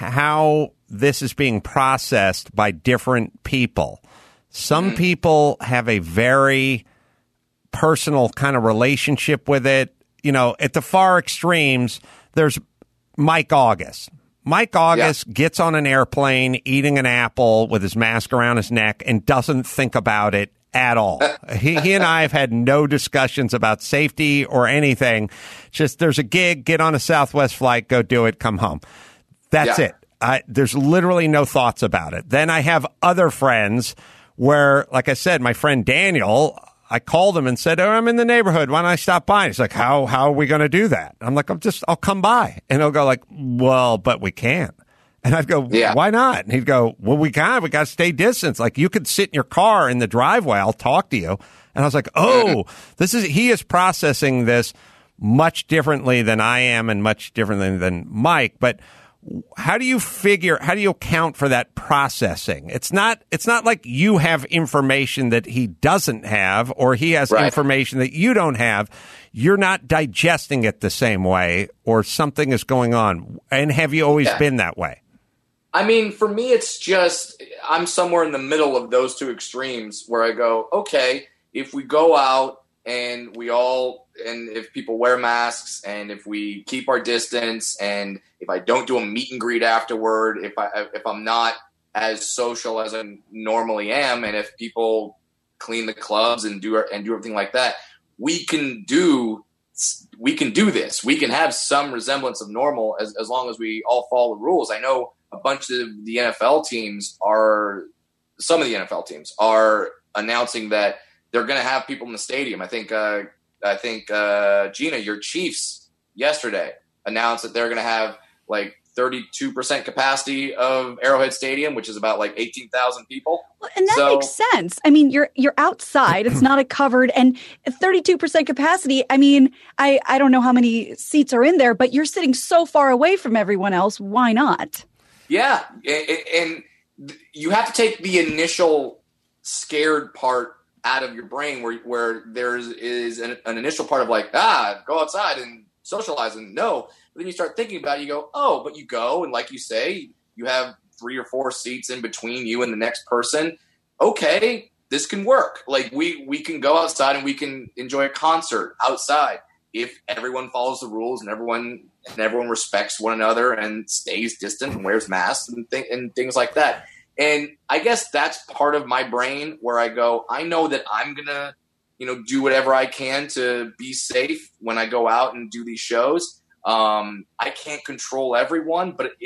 how this is being processed by different people. Some mm-hmm. people have a very personal kind of relationship with it. You know, at the far extremes, there's Mike August. Mike August yeah. gets on an airplane eating an apple with his mask around his neck and doesn't think about it at all. he, he and I have had no discussions about safety or anything. Just there's a gig, get on a Southwest flight, go do it, come home. That's yeah. it. I, there's literally no thoughts about it. Then I have other friends where, like I said, my friend Daniel, I called him and said, oh, I'm in the neighborhood. Why don't I stop by? He's like, how, how are we going to do that? I'm like, I'm just, I'll come by. And he'll go like, well, but we can't. And I'd go, yeah. why not? And he'd go, well, we got we got to stay distance. Like, you could sit in your car in the driveway. I'll talk to you. And I was like, oh, this is, he is processing this much differently than I am and much differently than Mike. But how do you figure, how do you account for that processing? It's not, it's not like you have information that he doesn't have or he has right. information that you don't have. You're not digesting it the same way or something is going on. And have you always yeah. been that way? I mean, for me, it's just I'm somewhere in the middle of those two extremes where I go, okay, if we go out and we all and if people wear masks and if we keep our distance and if I don't do a meet and greet afterward, if I if I'm not as social as I normally am, and if people clean the clubs and do and do everything like that, we can do we can do this. We can have some resemblance of normal as as long as we all follow the rules. I know a bunch of the N F L teams are, some of the N F L teams are announcing that they're going to have people in the stadium. I think, uh, I think uh, Gina, your Chiefs yesterday announced that they're going to have like thirty-two percent capacity of Arrowhead Stadium, which is about like eighteen thousand people. Well, and that so, makes sense. I mean, you're you're outside. It's not a covered, and thirty-two percent capacity. I mean, I, I don't know how many seats are in there, but you're sitting so far away from everyone else. Why not? Yeah, and you have to take the initial scared part out of your brain where where there is an, an initial part of like, ah, go outside and socialize. And no, but then you start thinking about it, you go, oh, but you go. And like you say, you have three or four seats in between you and the next person. Okay, this can work. Like we, we can go outside and we can enjoy a concert outside if everyone follows the rules and everyone and everyone respects one another and stays distant and wears masks and, th- and things like that. And I guess that's part of my brain where I go, I know that I'm going to, you know, do whatever I can to be safe when I go out and do these shows. Um, I can't control everyone, but if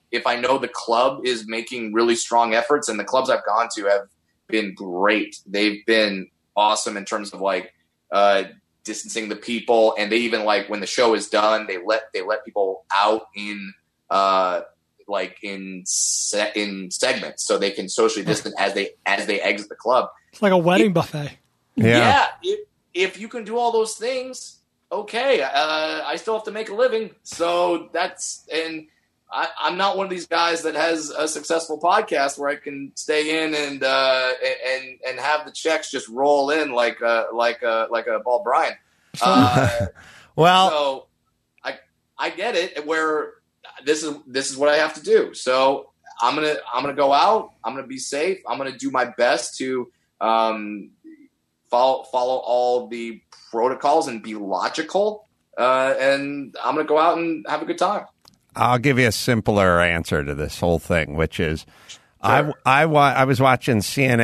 if I know the club is making really strong efforts, and the clubs I've gone to have been great. They've been awesome in terms of like uh, distancing the people, and they even like when the show is done, they let they let people out in uh, like in se- in segments so they can socially distance as they as they exit the club. It's like a wedding it, buffet. Yeah, yeah if, if you can do all those things, okay. Uh, I still have to make a living, so that's and. I, I'm not one of these guys that has a successful podcast where I can stay in and uh, and and have the checks just roll in like a, like a, like a Paul Bryan. Uh, well, so I I get it. Where this is this is what I have to do. So I'm gonna I'm gonna go out. I'm gonna be safe. I'm gonna do my best to um, follow follow all the protocols and be logical. Uh, and I'm gonna go out and have a good time. I'll give you a simpler answer to this whole thing, which is sure. I, I, I was watching C N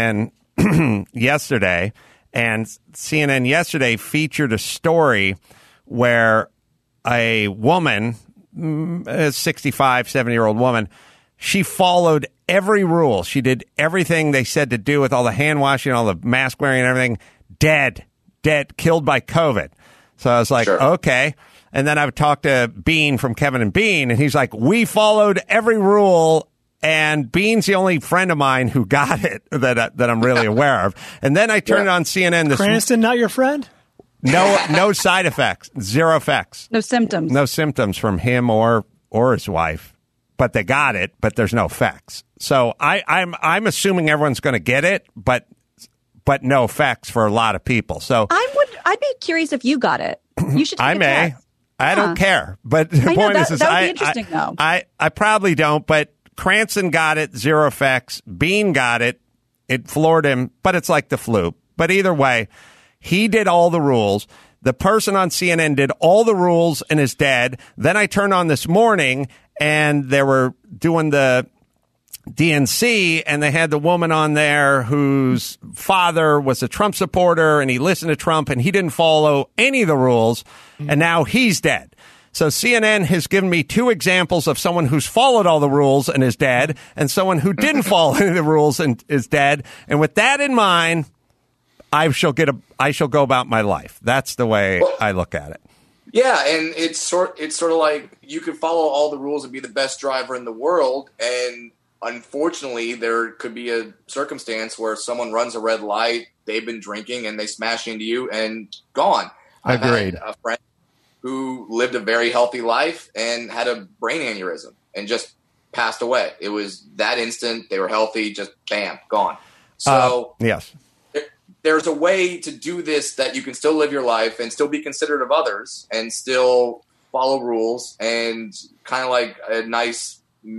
N yesterday, and C N N yesterday featured a story where a woman, a sixty-five, seventy-year-old woman, she followed every rule. She did everything they said to do with all the hand washing, all the mask wearing and everything. Dead, dead, killed by COVID. So I was like, sure. okay. And then I've talked to Bean from Kevin and Bean, and he's like, we followed every rule, and Bean's the only friend of mine who got it that uh, that I'm really aware of. And then I turned yeah. it on C N N. This Cranston, not your friend? No, no side effects, zero effects. No symptoms. No symptoms from him or or his wife, but they got it, but there's no effects. So I, I'm I'm assuming everyone's going to get it, but but no effects for a lot of people. So I would I'd be curious if you got it. You should take I a may. test. I huh. don't care, but the I point know, is, that, is that would I, be interesting, I, though. I, I probably don't, but Cranston got it, zero effects. Bean got it, it floored him, but it's like the flu. But either way, he did all the rules. The person on C N N did all the rules and is dead. Then I turned on this morning, and they were doing the D N C, and they had the woman on there whose father was a Trump supporter, and he listened to Trump, and he didn't follow any of the rules, and now he's dead. So C N N has given me two examples of someone who's followed all the rules and is dead, and someone who didn't follow any of the rules and is dead. And with that in mind, I shall get a, I shall go about my life. That's the way well, I look at it. Yeah, and it's sort it's sort of like you could follow all the rules and be the best driver in the world, and unfortunately, there could be a circumstance where someone runs a red light, they've been drinking, and they smash into you and gone. I've Agreed. had a friend who lived a very healthy life and had a brain aneurysm and just passed away. It was that instant. They were healthy, just bam, gone. So uh, yes, there, there's a way to do this that you can still live your life and still be considerate of others and still follow rules and kind of like a nice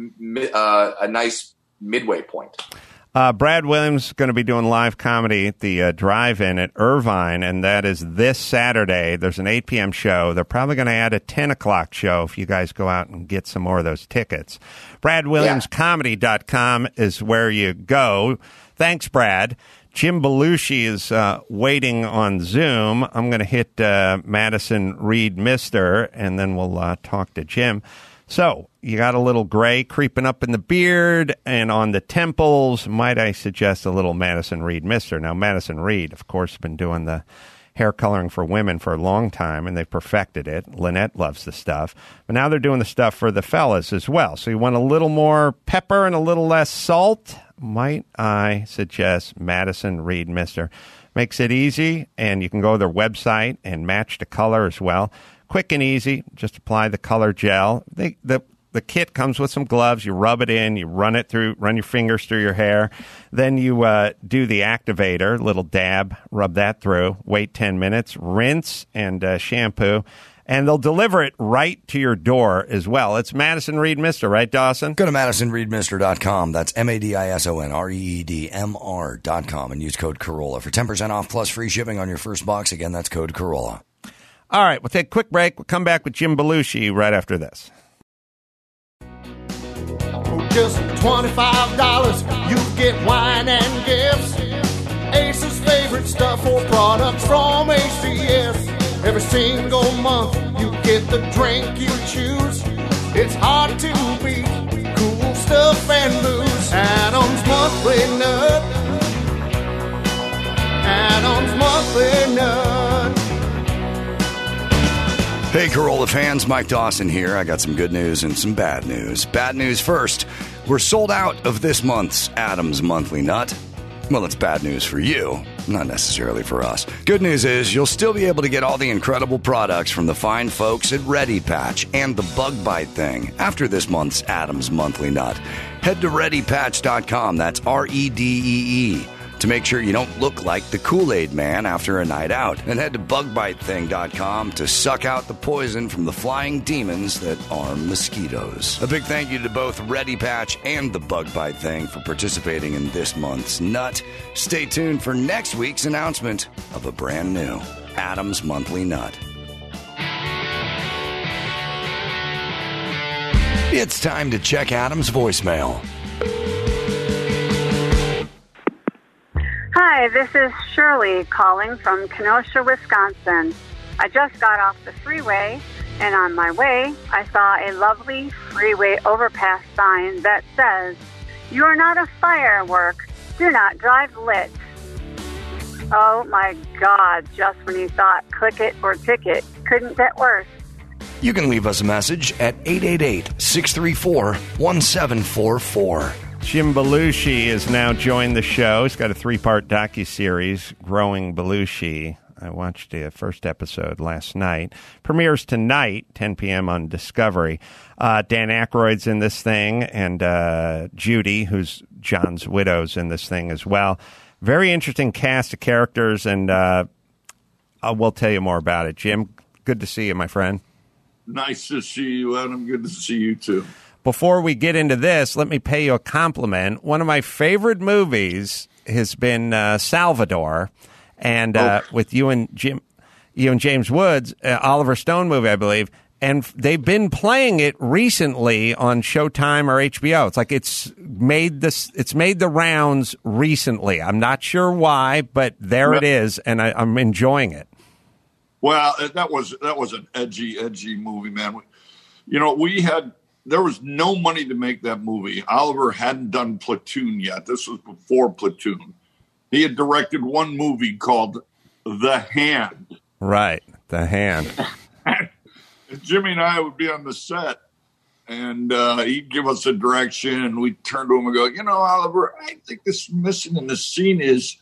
Uh, a nice midway point. Uh, Brad Williams is going to be doing live comedy at the uh, Drive-In at Irvine, and that is this Saturday. There's an eight p.m. show. They're probably going to add a ten o'clock show if you guys go out and get some more of those tickets. Brad Williams Comedy dot com is where you go. Thanks, Brad. Jim Belushi is uh, waiting on Zoom. I'm going to hit uh, Madison Reed Mister, and then we'll uh, talk to Jim. So, you got a little gray creeping up in the beard and on the temples. Might I suggest a little Madison Reed Mister? Now, Madison Reed, of course, has been doing the hair coloring for women for a long time, and they've perfected it. Lynette loves the stuff. But now they're doing the stuff for the fellas as well. So you want a little more pepper and a little less salt? Might I suggest Madison Reed Mister? Makes it easy, and you can go to their website and match the color as well. Quick and easy. Just apply the color gel. They, the the kit comes with some gloves. You rub it in. You run it through. Run your fingers through your hair. Then you uh, do the activator. Little dab. Rub that through. Wait ten minutes. Rinse and uh, shampoo. And they'll deliver it right to your door as well. It's Madison Reed Mister, right, Dawson? Go to Madison Reed Mister dot com. That's M A D I S O N R E E D M R dot com and use code Carolla for ten percent off plus free shipping on your first box. Again, that's code Carolla. All right, we'll take a quick break. We'll come back with Jim Belushi right after this. For just twenty-five dollars, you get wine and gifts. Ace's favorite stuff or products from A C S. Every single month, you get the drink you choose. It's hard to beat. Cool up and loose. Adam's Monthly Nut. Adam's Monthly Nut. Hey, Corolla fans, Mike Dawson here. I got some good news and some bad news. Bad news first. We're sold out of this month's Adam's Monthly Nut. Well, it's bad news for you, not necessarily for us. Good news is you'll still be able to get all the incredible products from the fine folks at Ready Patch and the Bug Bite Thing after this month's Adam's Monthly Nut. Head to ready patch dot com, that's R E D E E, to make sure you don't look like the Kool-Aid man after a night out. And head to bug bite thing dot com to suck out the poison from the flying demons that are mosquitoes. A big thank you to both Ready Patch and the Bug Bite Thing for participating in this month's Nut. Stay tuned for next week's announcement of a brand new Adam's Monthly Nut. It's time to check Adam's voicemail. Hi, this is Shirley calling from Kenosha, Wisconsin. I just got off the freeway, and on my way, I saw a lovely freeway overpass sign that says, "You are not a firework. Do not drive lit." Oh my God, just when you thought click it or ticket, couldn't get worse. You can leave us a message at eight eight eight, six three four, one seven four four. Jim Belushi has now joined the show. He's got a three-part docuseries, Growing Belushi. I watched the first episode last night. Premieres tonight, ten p.m. on Discovery. Uh, Dan Aykroyd's in this thing, and uh, Judy, who's John's widow's in this thing as well. Very interesting cast of characters, and uh, I will tell you more about it. Jim, good to see you, my friend. Nice to see you, Adam. Good to see you, too. Before we get into this, let me pay you a compliment. One of my favorite movies has been uh, Salvador, and uh, oh. with you and Jim, you and James Woods, uh, Oliver Stone movie, I believe, and they've been playing it recently on Showtime or H B O. It's like it's made this, it's made the rounds recently. I'm not sure why, but there well, it is, and I, I'm enjoying it. Well, that was that was an edgy, edgy movie, man. You know, we had. There was no money to make that movie. Oliver hadn't done Platoon yet. This was before Platoon. He had directed one movie called The Hand. Right, The Hand. And Jimmy and I would be on the set, and uh, he'd give us a direction, and we'd turn to him and go, you know, Oliver, I think this missing in the scene is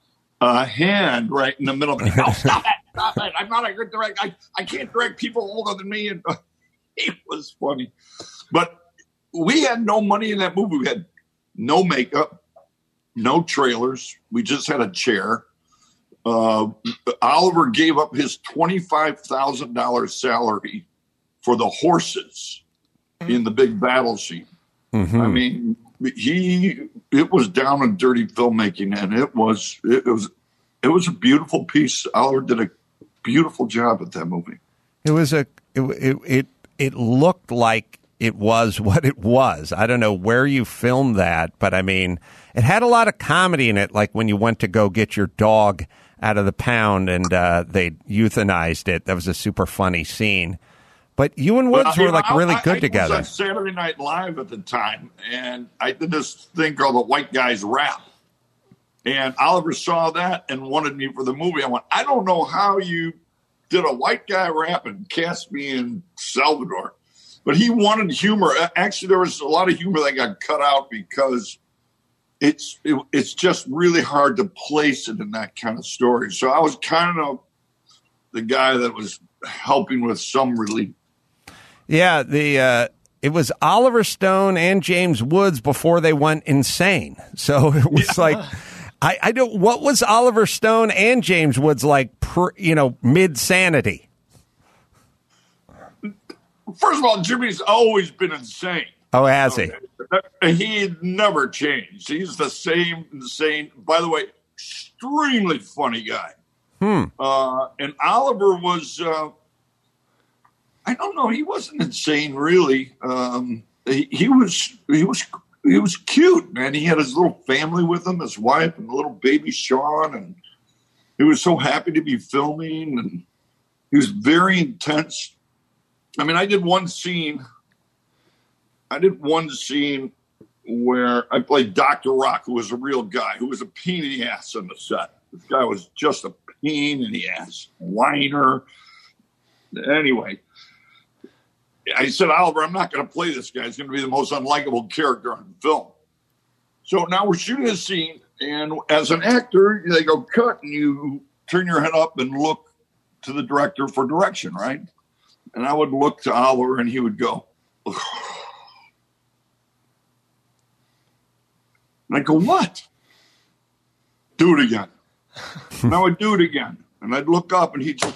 a hand right in the middle. No, stop it, stop it. I'm not a good director. I, I can't direct people older than me. And uh, it was funny. But we had no money in that movie. We had no makeup, no trailers. We just had a chair. Uh, Oliver gave up his twenty-five thousand dollars salary for the horses in the big battle scene. Mm-hmm. I mean, he it was down and dirty filmmaking, and it was it was it was a beautiful piece. Oliver did a beautiful job at that movie. It was a it it it, it looked like it was what it was. I don't know where you filmed that, but I mean, it had a lot of comedy in it, like when you went to go get your dog out of the pound and uh, they euthanized it. That was a super funny scene. But you and Woods well, were like really I, good I together. I was on Saturday Night Live at the time, and I did this thing called the White Guys Rap. And Oliver saw that and wanted me for the movie. I went, I don't know how you did a white guy rap and cast me in Salvador. But he wanted humor. Actually, there was a lot of humor that got cut out because it's it, it's just really hard to place it in that kind of story. So I was kind of the guy that was helping with some relief. Yeah, the uh, it was Oliver Stone and James Woods before they went insane. So it was yeah. like, I, I don't. What was Oliver Stone and James Woods like? Per, you know, mid sanity. First of all, Jimmy's always been insane. Oh, has he? He never changed. He's the same insane. By the way, extremely funny guy. Hmm. Uh, and Oliver was, uh, I don't know, he wasn't insane really. Um, he, he was, he was, he was cute, man. He had his little family with him, his wife and little baby Sean, and he was so happy to be filming, and he was very intense. I mean, I did one scene. I did one scene where I played Doctor Rock, who was a real guy, who was a pain in the ass on the set. This guy was just a pain in the ass, whiner. Anyway, I said, Oliver, I'm not going to play this guy. He's going to be the most unlikable character on film. So now we're shooting a scene, and as an actor, they go cut, and you turn your head up and look to the director for direction, right? And I would look to Oliver, and he would go, ugh. And I go, what? Do it again. And I would do it again. And I'd look up, and he'd just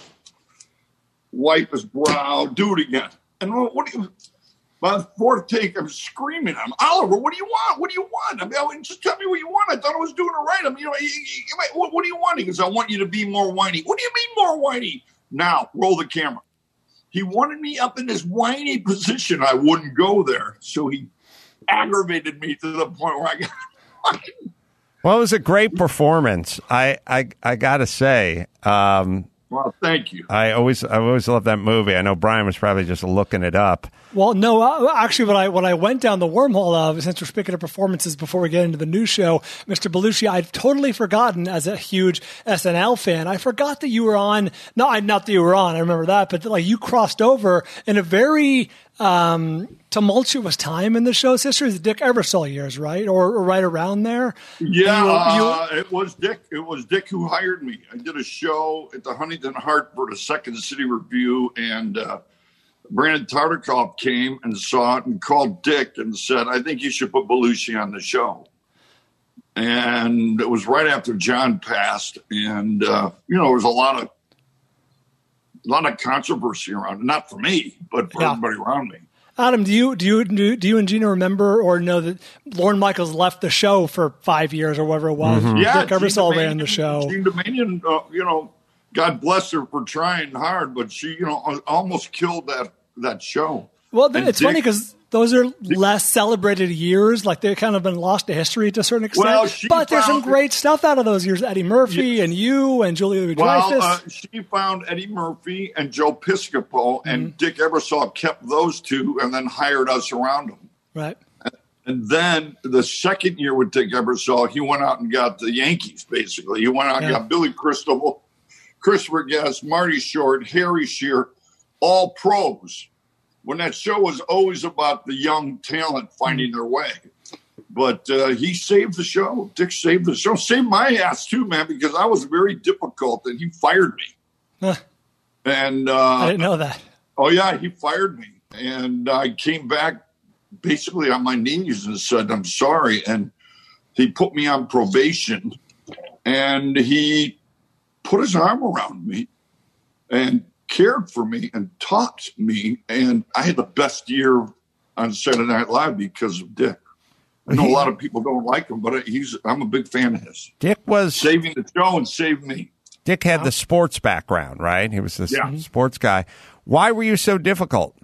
wipe his brow, do it again. And what do you, by the fourth take, I'm screaming. I'm, Oliver, what do you want? What do you want? I mean, I mean, just tell me what you want. I thought I was doing it right. I mean, you know, you, you, what, what do you want? He goes, I want you to be more whiny. What do you mean more whiny? Now, roll the camera. He wanted me up in this whiny position. I wouldn't go there. So he aggravated me to the point where I got Well, it was a great performance. I I, I got to say. Um, well, thank you. I always I always love that movie. I know Brian was probably just looking it up. Well, no, uh, actually, when I when I went down the wormhole of, since we're speaking of performances before we get into the new show, Mister Belushi, I'd totally forgotten, as a huge S N L fan, I forgot that you were on, not, not that you were on, I remember that, but that, like, you crossed over in a very um, tumultuous time in the show's history, the Dick Ebersol years, right? Or, or right around there? Yeah, you, uh, you, it was Dick. It was Dick who hired me. I did a show at the Huntington Hartford, a Second City Review, and uh, Brandon Tartikoff came and saw it and called Dick and said, I think you should put Belushi on the show. And it was right after John passed. And, uh, you know, there was a lot of a lot of controversy around it. Not for me, but for yeah. everybody around me. Adam, do you do you do, do you and Gina remember or know that Lorne Michaels left the show for five years or whatever it was? Mm-hmm. Yeah, Dick Ebersol ran the show. Gene Domanion, uh, you know, God bless her for trying hard, but she, you know, almost killed that that show. Well, and it's Dick, funny because those are less celebrated years. Like, they've kind of been lost to history to a certain extent. Well, but there's some great stuff out of those years. Eddie Murphy yeah. and you and Julia Louis-Dreyfus. Well, uh, she found Eddie Murphy and Joe Piscopo, mm-hmm. and Dick Ebersol kept those two and then hired us around them. Right. And then the second year with Dick Ebersol, he went out and got the Yankees, basically. He went out yeah. and got Billy Crystal, Christopher Guest, Marty Short, Harry Shearer, all pros. When that show was always about the young talent finding their way. But uh, he saved the show. Dick saved the show. Saved my ass, too, man, because I was very difficult, and he fired me. Huh. And uh, I didn't know that. Oh, yeah, he fired me. And I came back basically on my knees and said, I'm sorry. And he put me on probation, and he put his arm around me and cared for me and taught me, and I had the best year on Saturday Night Live because of Dick. I know a lot of people don't like him, but he's I'm a big fan of his. Dick was saving the show and saved me. Dick had the sports background, right? He was this yeah. sports guy. Why were you so difficult?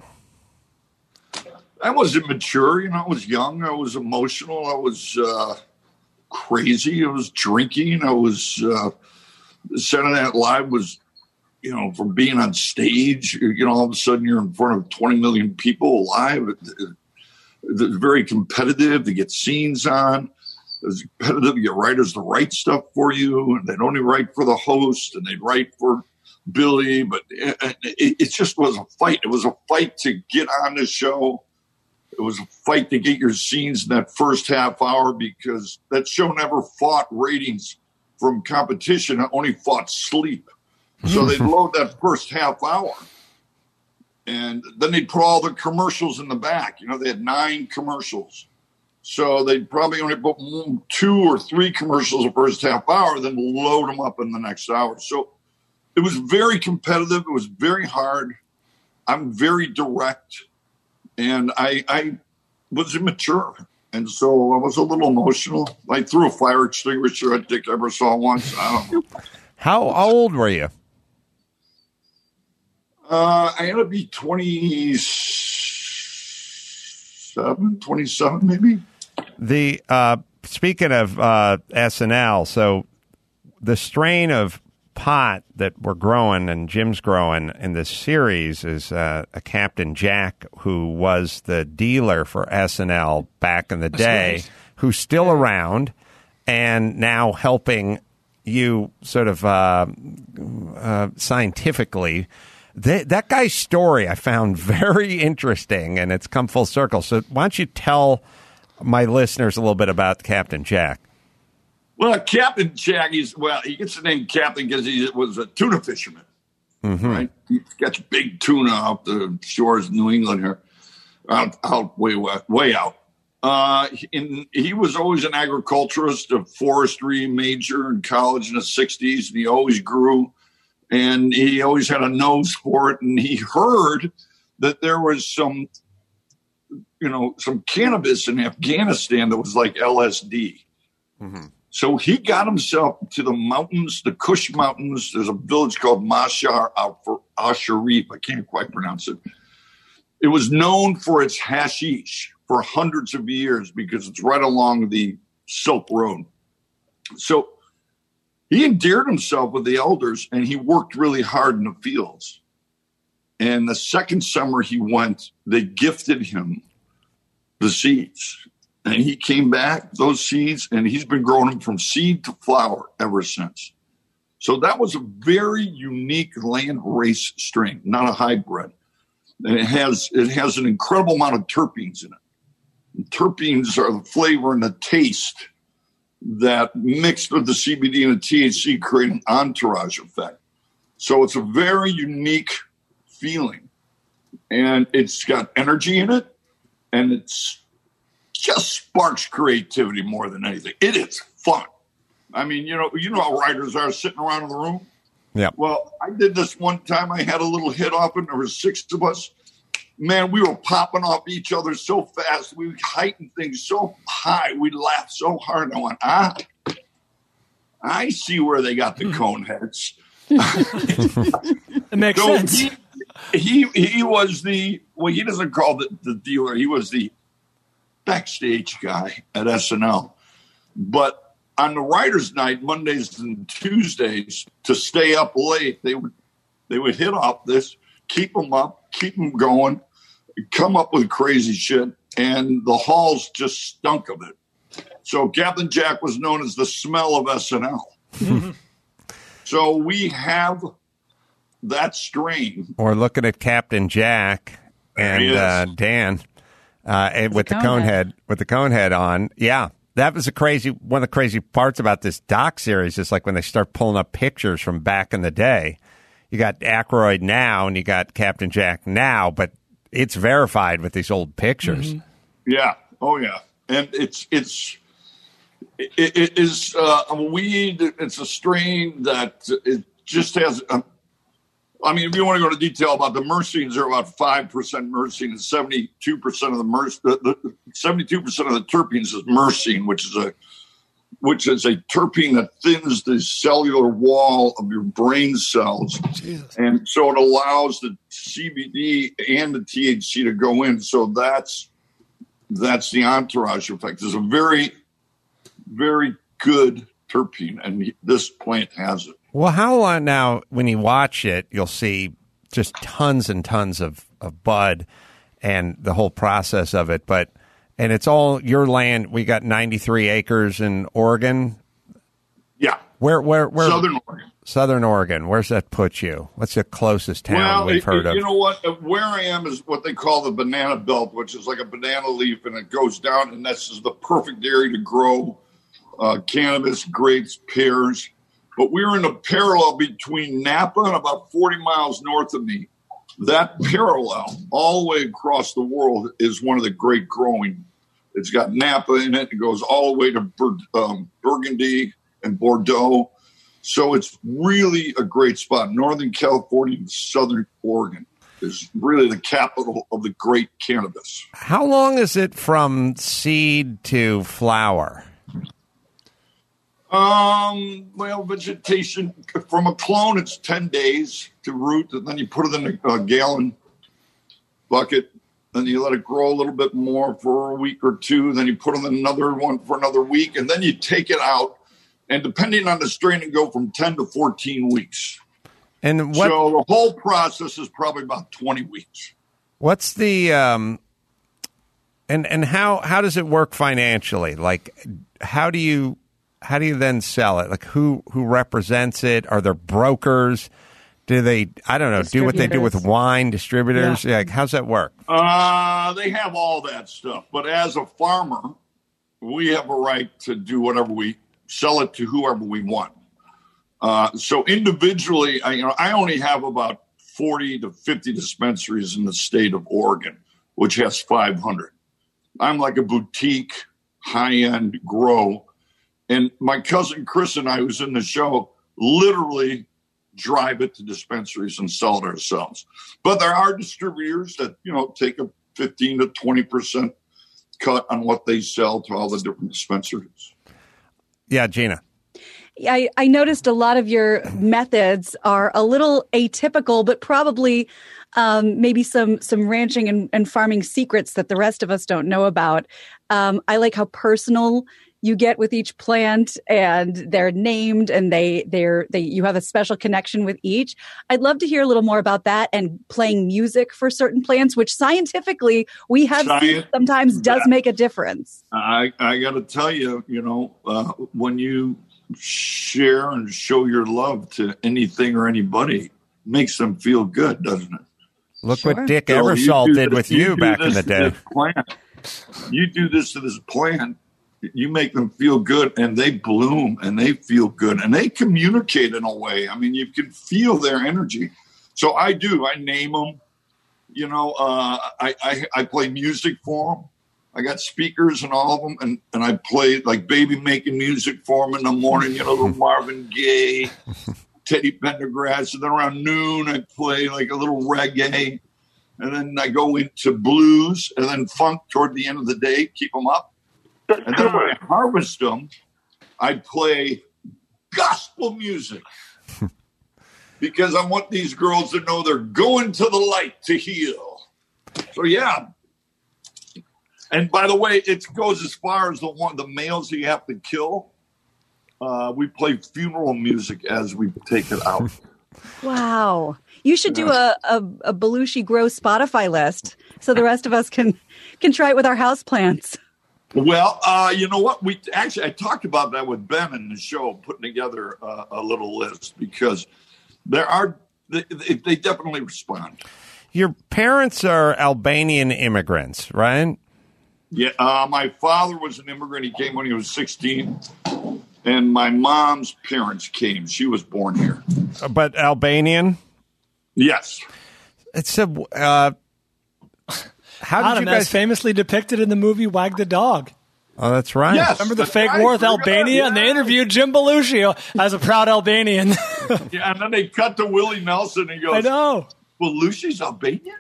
I was immature, you know. I was young. I was emotional. I was uh, crazy. I was drinking. I was uh, Saturday Night Live was. You know, from being on stage, you know, all of a sudden you're in front of twenty million people live. It's very competitive to get scenes on. It's competitive to get writers to write stuff for you. And they'd only write for the host and they'd write for Billy. But it, it, it just was a fight. It was a fight to get on the show. It was a fight to get your scenes in that first half hour because that show never fought ratings from competition. It only fought sleep. So they'd load that first half hour, and then they'd put all the commercials in the back. You know, they had nine commercials. So they'd probably only put two or three commercials the first half hour, then load them up in the next hour. So it was very competitive. It was very hard. I'm very direct, and I, I was immature. And so I was a little emotional. I threw a fire extinguisher at Dick Ebersol once. I don't know. How old were you? Uh, I had to be twenty-seven, twenty-seven maybe. The uh, speaking of uh, S N L, so the strain of pot that we're growing and Jim's growing in this series is uh, a Captain Jack who was the dealer for S N L back in the That's day, right. who's still around and now helping you sort of uh, uh, scientifically. Th- that guy's story I found very interesting, and it's come full circle. So why don't you tell my listeners a little bit about Captain Jack? Well, Captain Jack, he's, well, he gets the name Captain because he was a tuna fisherman, mm-hmm. right? He catch big tuna off the shores of New England here, out, out way, way out. Uh, and he was always an agriculturist, a forestry major in college in the sixties, and he always grew, and he always had a nose for it. And he heard that there was some, you know, some cannabis in Afghanistan that was like L S D. Mm-hmm. So he got himself to the mountains, the Kush Mountains. There's a village called Mashar al-Sharif. I can't quite pronounce it. It was known for its hashish for hundreds of years because it's right along the Silk Road. So he endeared himself with the elders, and he worked really hard in the fields. And the second summer he went, they gifted him the seeds. And he came back, those seeds, and he's been growing them from seed to flower ever since. So that was a very unique land race strain, not a hybrid. And it has it has an incredible amount of terpenes in it. And terpenes are the flavor and the taste that mixed with the C B D and the T H C create an entourage effect. So it's a very unique feeling. And it's got energy in it, and it's just sparks creativity more than anything. It is fun. I mean, you know, you know how writers are sitting around in the room. Yeah. Well, I did this one time. I had a little hit off it. There were six of us. Man, we were popping off each other so fast. We heightened things so high. We laughed so hard. I went, ah, I see where they got the cone heads. It makes so sense. He, he he was the well. He doesn't call it the dealer. He was the backstage guy at S N L. But on the writers' night, Mondays and Tuesdays, to stay up late, they would they would hit off this, keep them up, keep them going, come up with crazy shit, and the halls just stunk of it. So Captain Jack was known as the smell of S N L. So we have that strain. We're looking at Captain Jack and uh, Dan uh, and with the cone, cone head. head with the cone head on. Yeah, that was a crazy one of the crazy parts about this doc series is like when they start pulling up pictures from back in the day. You got Aykroyd now and you got Captain Jack now, but it's verified with these old pictures. Mm-hmm. Yeah. Oh yeah. And it's it's it, it is uh, a weed. It's a strain that it just has. Um, I mean, if you want to go into detail about the myrcenes, are about five percent myrcene, and seventy-two percent of the myrcene, the seventy-two percent of the terpenes is myrcene, which is a which is a terpene that thins the cellular wall of your brain cells. Jesus. And so it allows the C B D and the T H C to go in. So that's that's the entourage effect. It's a very, very good terpene, and this plant has it. Well, how long now, when you watch it, you'll see just tons and tons of, of bud and the whole process of it. But and it's all your land. We got ninety-three acres in Oregon. Yeah. Where, where, where? Southern Oregon. Southern Oregon. Where's that put you? What's the closest town well, we've it, heard it, of? You know what? Where I am is what they call the banana belt, which is like a banana leaf, and it goes down, and this is the perfect area to grow uh, cannabis, grapes, pears. But we're in a parallel between Napa and about forty miles north of me. That parallel all the way across the world is one of the great growing. It's got Napa in it. It goes all the way to Bur- um, Burgundy and Bordeaux. So it's really a great spot. Northern California and Southern Oregon is really the capital of the great cannabis. How long is it from seed to flower? Um, well, vegetation from a clone, it's ten days to root, and then you put it in a, a gallon bucket, then you let it grow a little bit more for a week or two, then you put it in another one for another week, and then you take it out And depending on the strain, it go from ten to fourteen weeks. And what, so the whole process is probably about twenty weeks. What's the um, and and how how does it work financially? Like, how do you how do you then sell it? Like, who who represents it? Are there brokers? Do they, I don't know, do what they do with wine, distributors? Yeah. Like, how's that work? Uh, they have all that stuff. But as a farmer, we have a right to do whatever we sell it to whoever we want. Uh, so individually, I, you know, I only have about forty to fifty dispensaries in the state of Oregon, which has five hundred. I'm like a boutique, high-end grow. And my cousin Chris and I, who's in the show, literally drive it to dispensaries and sell it ourselves. But there are distributors that, you know, take a fifteen to twenty percent cut on what they sell to all the different dispensaries. Yeah, Gina. I, I noticed a lot of your methods are a little atypical, but probably um, maybe some some ranching and, and farming secrets that the rest of us don't know about. Um, I like how personal you get with each plant, and they're named, and they they're they you have a special connection with each. I'd love to hear a little more about that, and playing music for certain plants, which scientifically we have Science, seen sometimes does make a difference. I I got to tell you, you know, uh, when you share and show your love to anything or anybody, makes them feel good, doesn't it? Look Sure. what Dick So you Eversole do did this- with you you do back in this the to day. this plant. You do this to this plant, you make them feel good, and they bloom and they feel good, and they communicate in a way. I mean, you can feel their energy. So I do. I name them. You know, uh, I, I I play music for them. I got speakers and all of them, and, and I play like baby making music for them in the morning. You know, little Marvin Gaye, Teddy Pendergrass, and then around noon I play like a little reggae, and then I go into blues and then funk toward the end of the day. Keep them up. And then when I harvest them, I play gospel music because I want these girls to know they're going to the light to heal. So, yeah. And by the way, it goes as far as the one, the males you have to kill. Uh, we play funeral music as we take it out. Wow. You should do a, a, a Belushi Grow Spotify list so the rest of us can can try it with our houseplants. Well, uh, you know what? We actually I talked about that with Ben in the show, putting together uh, a little list because there are they, they definitely respond. Your parents are Albanian immigrants, right? Yeah, uh, my father was an immigrant. He came when he was sixteen, and my mom's parents came. She was born here. But Albanian? Yes. It's a. Uh, how did Adam, you guys as famously depicted in the movie Wag the Dog. Oh, that's right. Yes, Remember the that's fake right. war with Forgot, Albania, yeah. and they interviewed Jim Belushi as a proud Albanian. Yeah, and then they cut to Willie Nelson, and he goes, I know. Belushi's Albanian?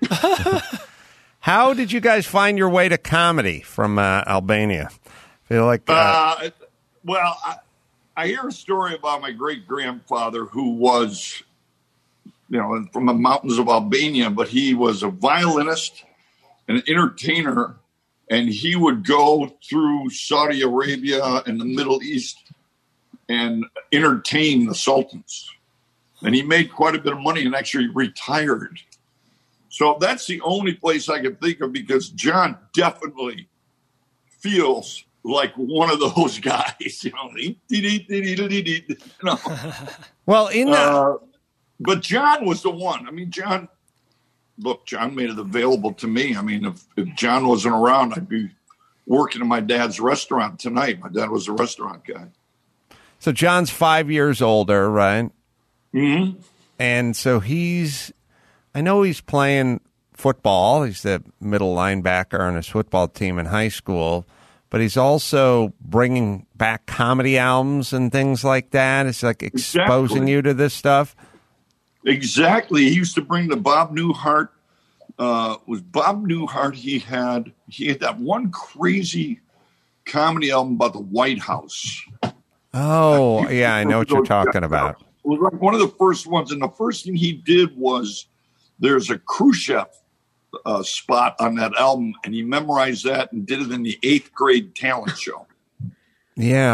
How did you guys find your way to comedy from uh, Albania? I feel like. Uh, Uh, well, I, I hear a story about my great-grandfather who was, you know, from the mountains of Albania, but he was a violinist and an entertainer, and he would go through Saudi Arabia and the Middle East and entertain the sultans. And he made quite a bit of money and actually retired. So that's the only place I can think of because John definitely feels like one of those guys, you know. You know. well, in the, uh, but John was the one. I mean, John. Look, John made it available to me. I mean, if, if John wasn't around, I'd be working in my dad's restaurant tonight. My dad was a restaurant guy. so John's five years older, right? Mm-hmm. And so he's. I know he's playing football. He's the middle linebacker on his football team in high school. But he's also bringing back comedy albums and things like that. It's like exposing Exactly. you to this stuff. Exactly. He used to bring the Bob Newhart. Uh, was Bob Newhart? He had he had that one crazy comedy album about the White House. Oh, yeah, I know what you're talking about. It was like one of the first ones, and the first thing he did was there's a Khrushchev uh, spot on that album, and he memorized that and did it in the eighth grade talent show. Yeah.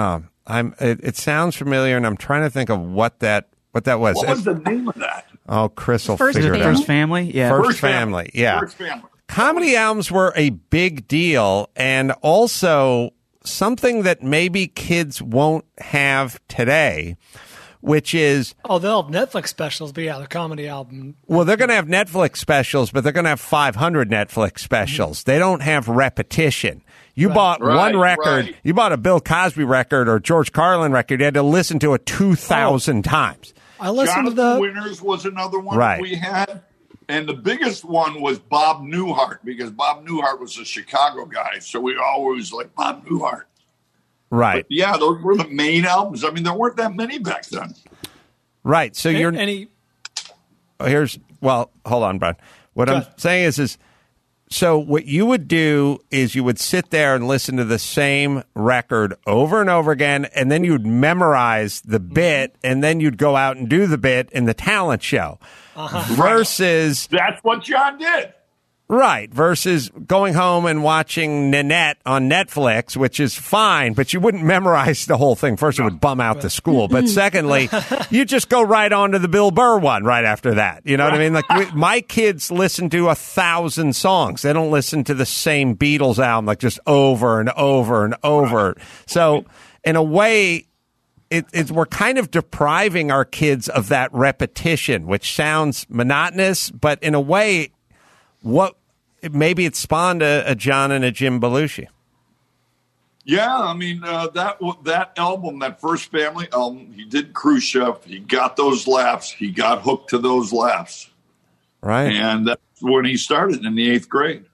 I'm. It, it sounds familiar, and I'm trying to think of what that what that was. What was the name of that? Oh, Chris will First figure it out. Family? First Family? Yeah. First, First family. Family. Yeah. First Family. Comedy albums were a big deal, and also something that maybe kids won't have today, which is Oh, they'll have Netflix specials, but yeah, the comedy album. well, they're going to have Netflix specials, but they're going to have five hundred Netflix specials. They don't have repetition. You Right. bought Right, one record, right. you bought a Bill Cosby record or George Carlin record, you had to listen to it two thousand times. I listened Jonathan to the. Winters was another one Right. we had. And the biggest one was Bob Newhart, because Bob Newhart was a Chicago guy. So we always like Bob Newhart. Right. Yeah, those were the main albums. I mean, there weren't that many back then. Right. So you're Any. here's well, hold on, Brian. What Go I'm ahead. saying is is so what you would do is you would sit there and listen to the same record over and over again, and then you'd memorize the bit, and then you'd go out and do the bit in the talent show. Uh-huh. Versus That's what John did. right, versus going home and watching Nanette on Netflix, which is fine, but you wouldn't memorize the whole thing. First, it would bum out the school, but secondly, you just go right on to the Bill Burr one right after that. You know what I mean? Like we, my kids listen to a thousand songs; they don't listen to the same Beatles album like just over and over and over. So, in a way. It, it, we're kind of depriving our kids of that repetition, which sounds monotonous, but in a way, what maybe it spawned a, a John and a Jim Belushi. Yeah, I mean, uh, that that album, that First Family album, he did Khrushchev. He got those laughs. He got hooked to those laughs. Right. And that's when he started in the eighth grade.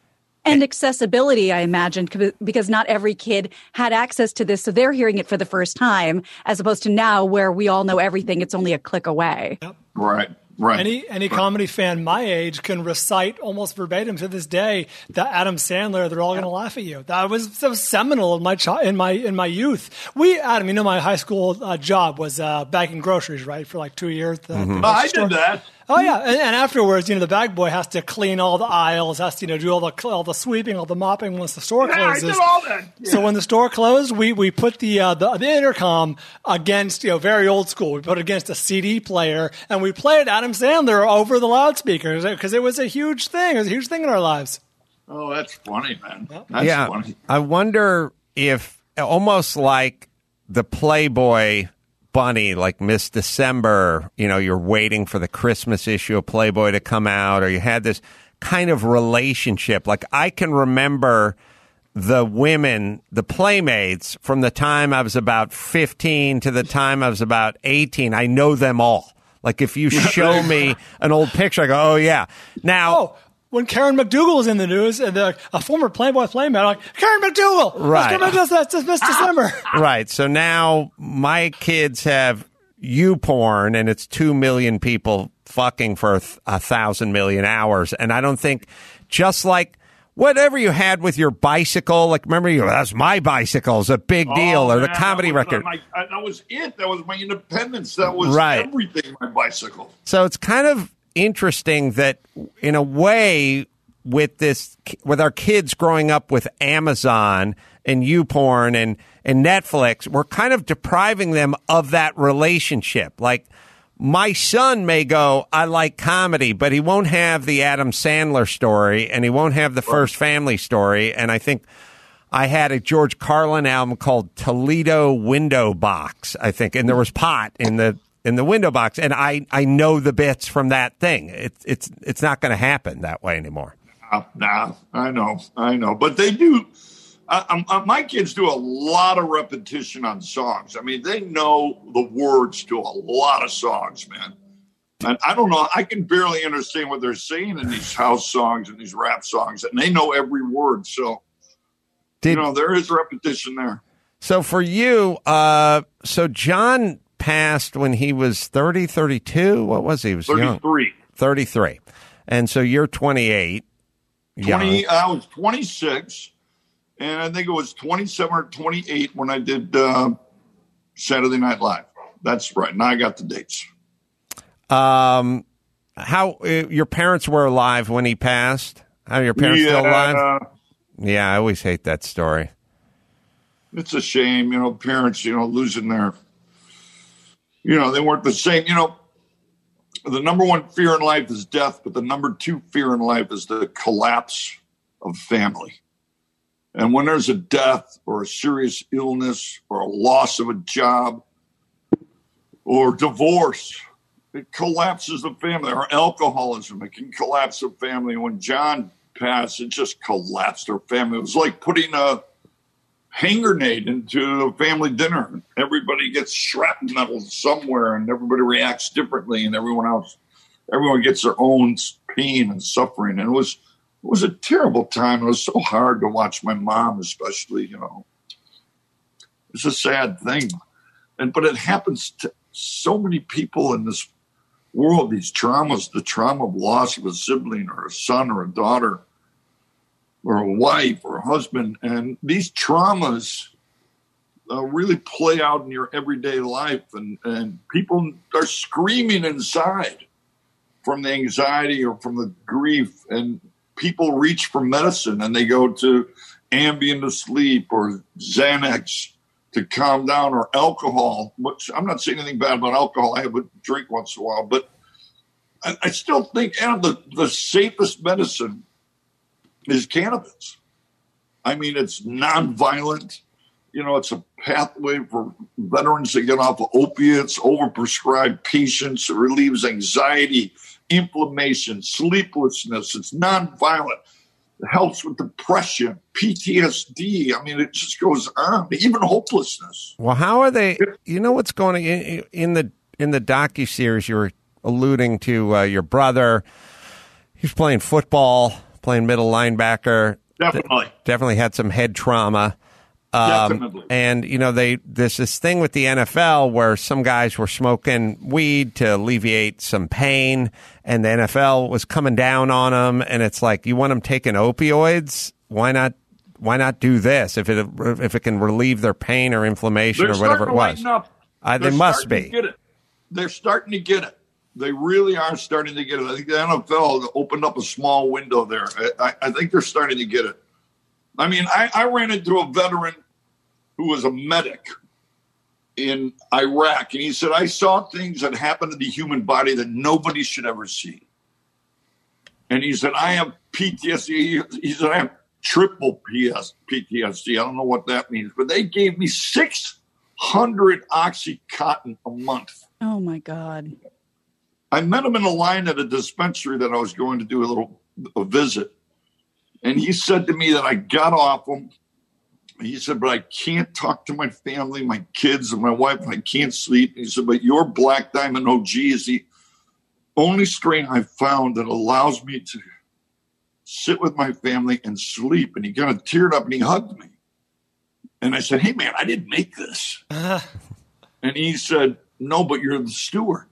And accessibility, I imagine, c- because not every kid had access to this. So they're hearing it for the first time, as opposed to now where we all know everything. It's only a click away. Right. Right. Any any comedy fan my age can recite almost verbatim to this day that Adam Sandler. They're all going to laugh at you. That was that was seminal in my chi- in my in my youth. We Adam, you know, my high school uh, job was uh, bagging groceries, right, for like two years. The, Mm-hmm. the I store. did that. Oh yeah, and, and afterwards, you know, the bag boy has to clean all the aisles, has to you know do all the all the sweeping, all the mopping once the store Yeah, I closes. did all that. Yeah. So when the store closed, we we put the, uh, the the intercom against you know very old school. We put it against a C D player, and we played Adam Sandler over the loudspeakers because it was a huge thing. It was a huge thing in our lives. Oh, that's funny, man. That's yeah. funny. I wonder if almost like the Playboy bunny, like Miss December, you know, you're waiting for the Christmas issue of Playboy to come out, or you had this kind of relationship. Like I can remember the women, the Playmates, from the time I was about fifteen to the time I was about eighteen. I know them all. Like if you show me an old picture, I go, oh yeah. Now, Oh, when Karen McDougal was in the news, and the, a former Playboy Playmate, I'm like, Karen McDougal! Right. That's, that's, that's Miss December. right. So now my kids have you porn, and it's two million people fucking for a, th- a thousand million hours. And I don't think, just like whatever you had with your bicycle, like remember you, that's my bicycle, is a big deal, Oh, or the man, comedy that was, record. uh, my- uh, that was it. That was my independence. That was Right. everything, my bicycle. So it's kind of interesting that in a way with this, with our kids growing up with Amazon and YouPorn and, and Netflix, we're kind of depriving them of that relationship. Like my son may go, I like comedy, but he won't have the Adam Sandler story and he won't have the First Family story. And I think I had a George Carlin album called Toledo Window Box, I think, and there was pot in the in the window box, and I, I know the bits from that thing. It's it's it's not going to happen that way anymore. Uh, nah, I know, I know, but they do. Uh, uh, my kids do a lot of repetition on songs. I mean, they know the words to a lot of songs, man. And I don't know, I can barely understand what they're saying in these house songs and these rap songs, and they know every word. So, Did, you know, there is repetition there. So for you, uh, so John passed when he was thirty, thirty-two. What was he? He was thirty-three. young. thirty-three. And so you're twenty-eight. twenty, young. I was twenty-six, and I think it was twenty-seven or twenty-eight when I did uh, Saturday Night Live. That's right. Now I got the dates. Um, how uh, your parents were alive when he passed? How are your parents still alive? Uh, Yeah, I always hate that story. it's a shame, you know, parents, you know, losing their, you know, they weren't the same. You know, the number one fear in life is death, but the number two fear in life is the collapse of family. And when there's a death or a serious illness or a loss of a job or divorce, it collapses the family. Or alcoholism, it can collapse the family. When John passed, it just collapsed our family. It was like putting a hand grenade into a family dinner. Everybody gets shrapnel somewhere, and everybody reacts differently, and everyone else, everyone gets their own pain and suffering. And it was, it was a terrible time. It was so hard to watch my mom, especially. You know, it's a sad thing, and but it happens to so many people in this world. These traumas, the trauma of loss of a sibling or a son or a daughter, or a wife or a husband. And these traumas uh, really play out in your everyday life. And, and people are screaming inside from the anxiety or from the grief. And people reach for medicine and they go to Ambien to sleep or Xanax to calm down, or alcohol, which I'm not saying anything bad about alcohol. I have a drink once in a while, but I, I still think Adam, the, the safest medicine is cannabis. I mean, it's nonviolent. You know, it's a pathway for veterans to get off of opiates, overprescribed patients. It relieves anxiety, inflammation, sleeplessness. It's nonviolent. It helps with depression, P T S D. I mean, it just goes on. Even hopelessness. Well, how are they? You know what's going on in, in the in the docuseries? You were alluding to uh, your brother. He's playing football, playing middle linebacker. Definitely, D- definitely had some head trauma. Um, Definitely. And, you know, they there's this thing with the N F L where some guys were smoking weed to alleviate some pain, and the N F L was coming down on them. And it's like, you want them taking opioids? Why not? Why not do this if it if it can relieve their pain or inflammation They're or whatever it was? Uh, they must be. Get it. They're starting to get it. They really are starting to get it. I think the N F L opened up a small window there. I, I think they're starting to get it. I mean, I, I ran into a veteran who was a medic in Iraq, and he said, I saw things that happen to the human body that nobody should ever see. And he said, I have P T S D. He said, I have triple P T S D. I don't know what that means, but they gave me six hundred Oxycontin a month. Oh, my God. I met him in a line at a dispensary that I was going to do a little a visit. And he said to me that I got off him. He said, but I can't talk to my family, my kids, and my wife, and I can't sleep. He said, but your Black Diamond O G is the only strain I've found that allows me to sit with my family and sleep. And he kind of teared up and he hugged me. And I said, hey, man, I didn't make this. Uh-huh. And he said, no, but you're the steward.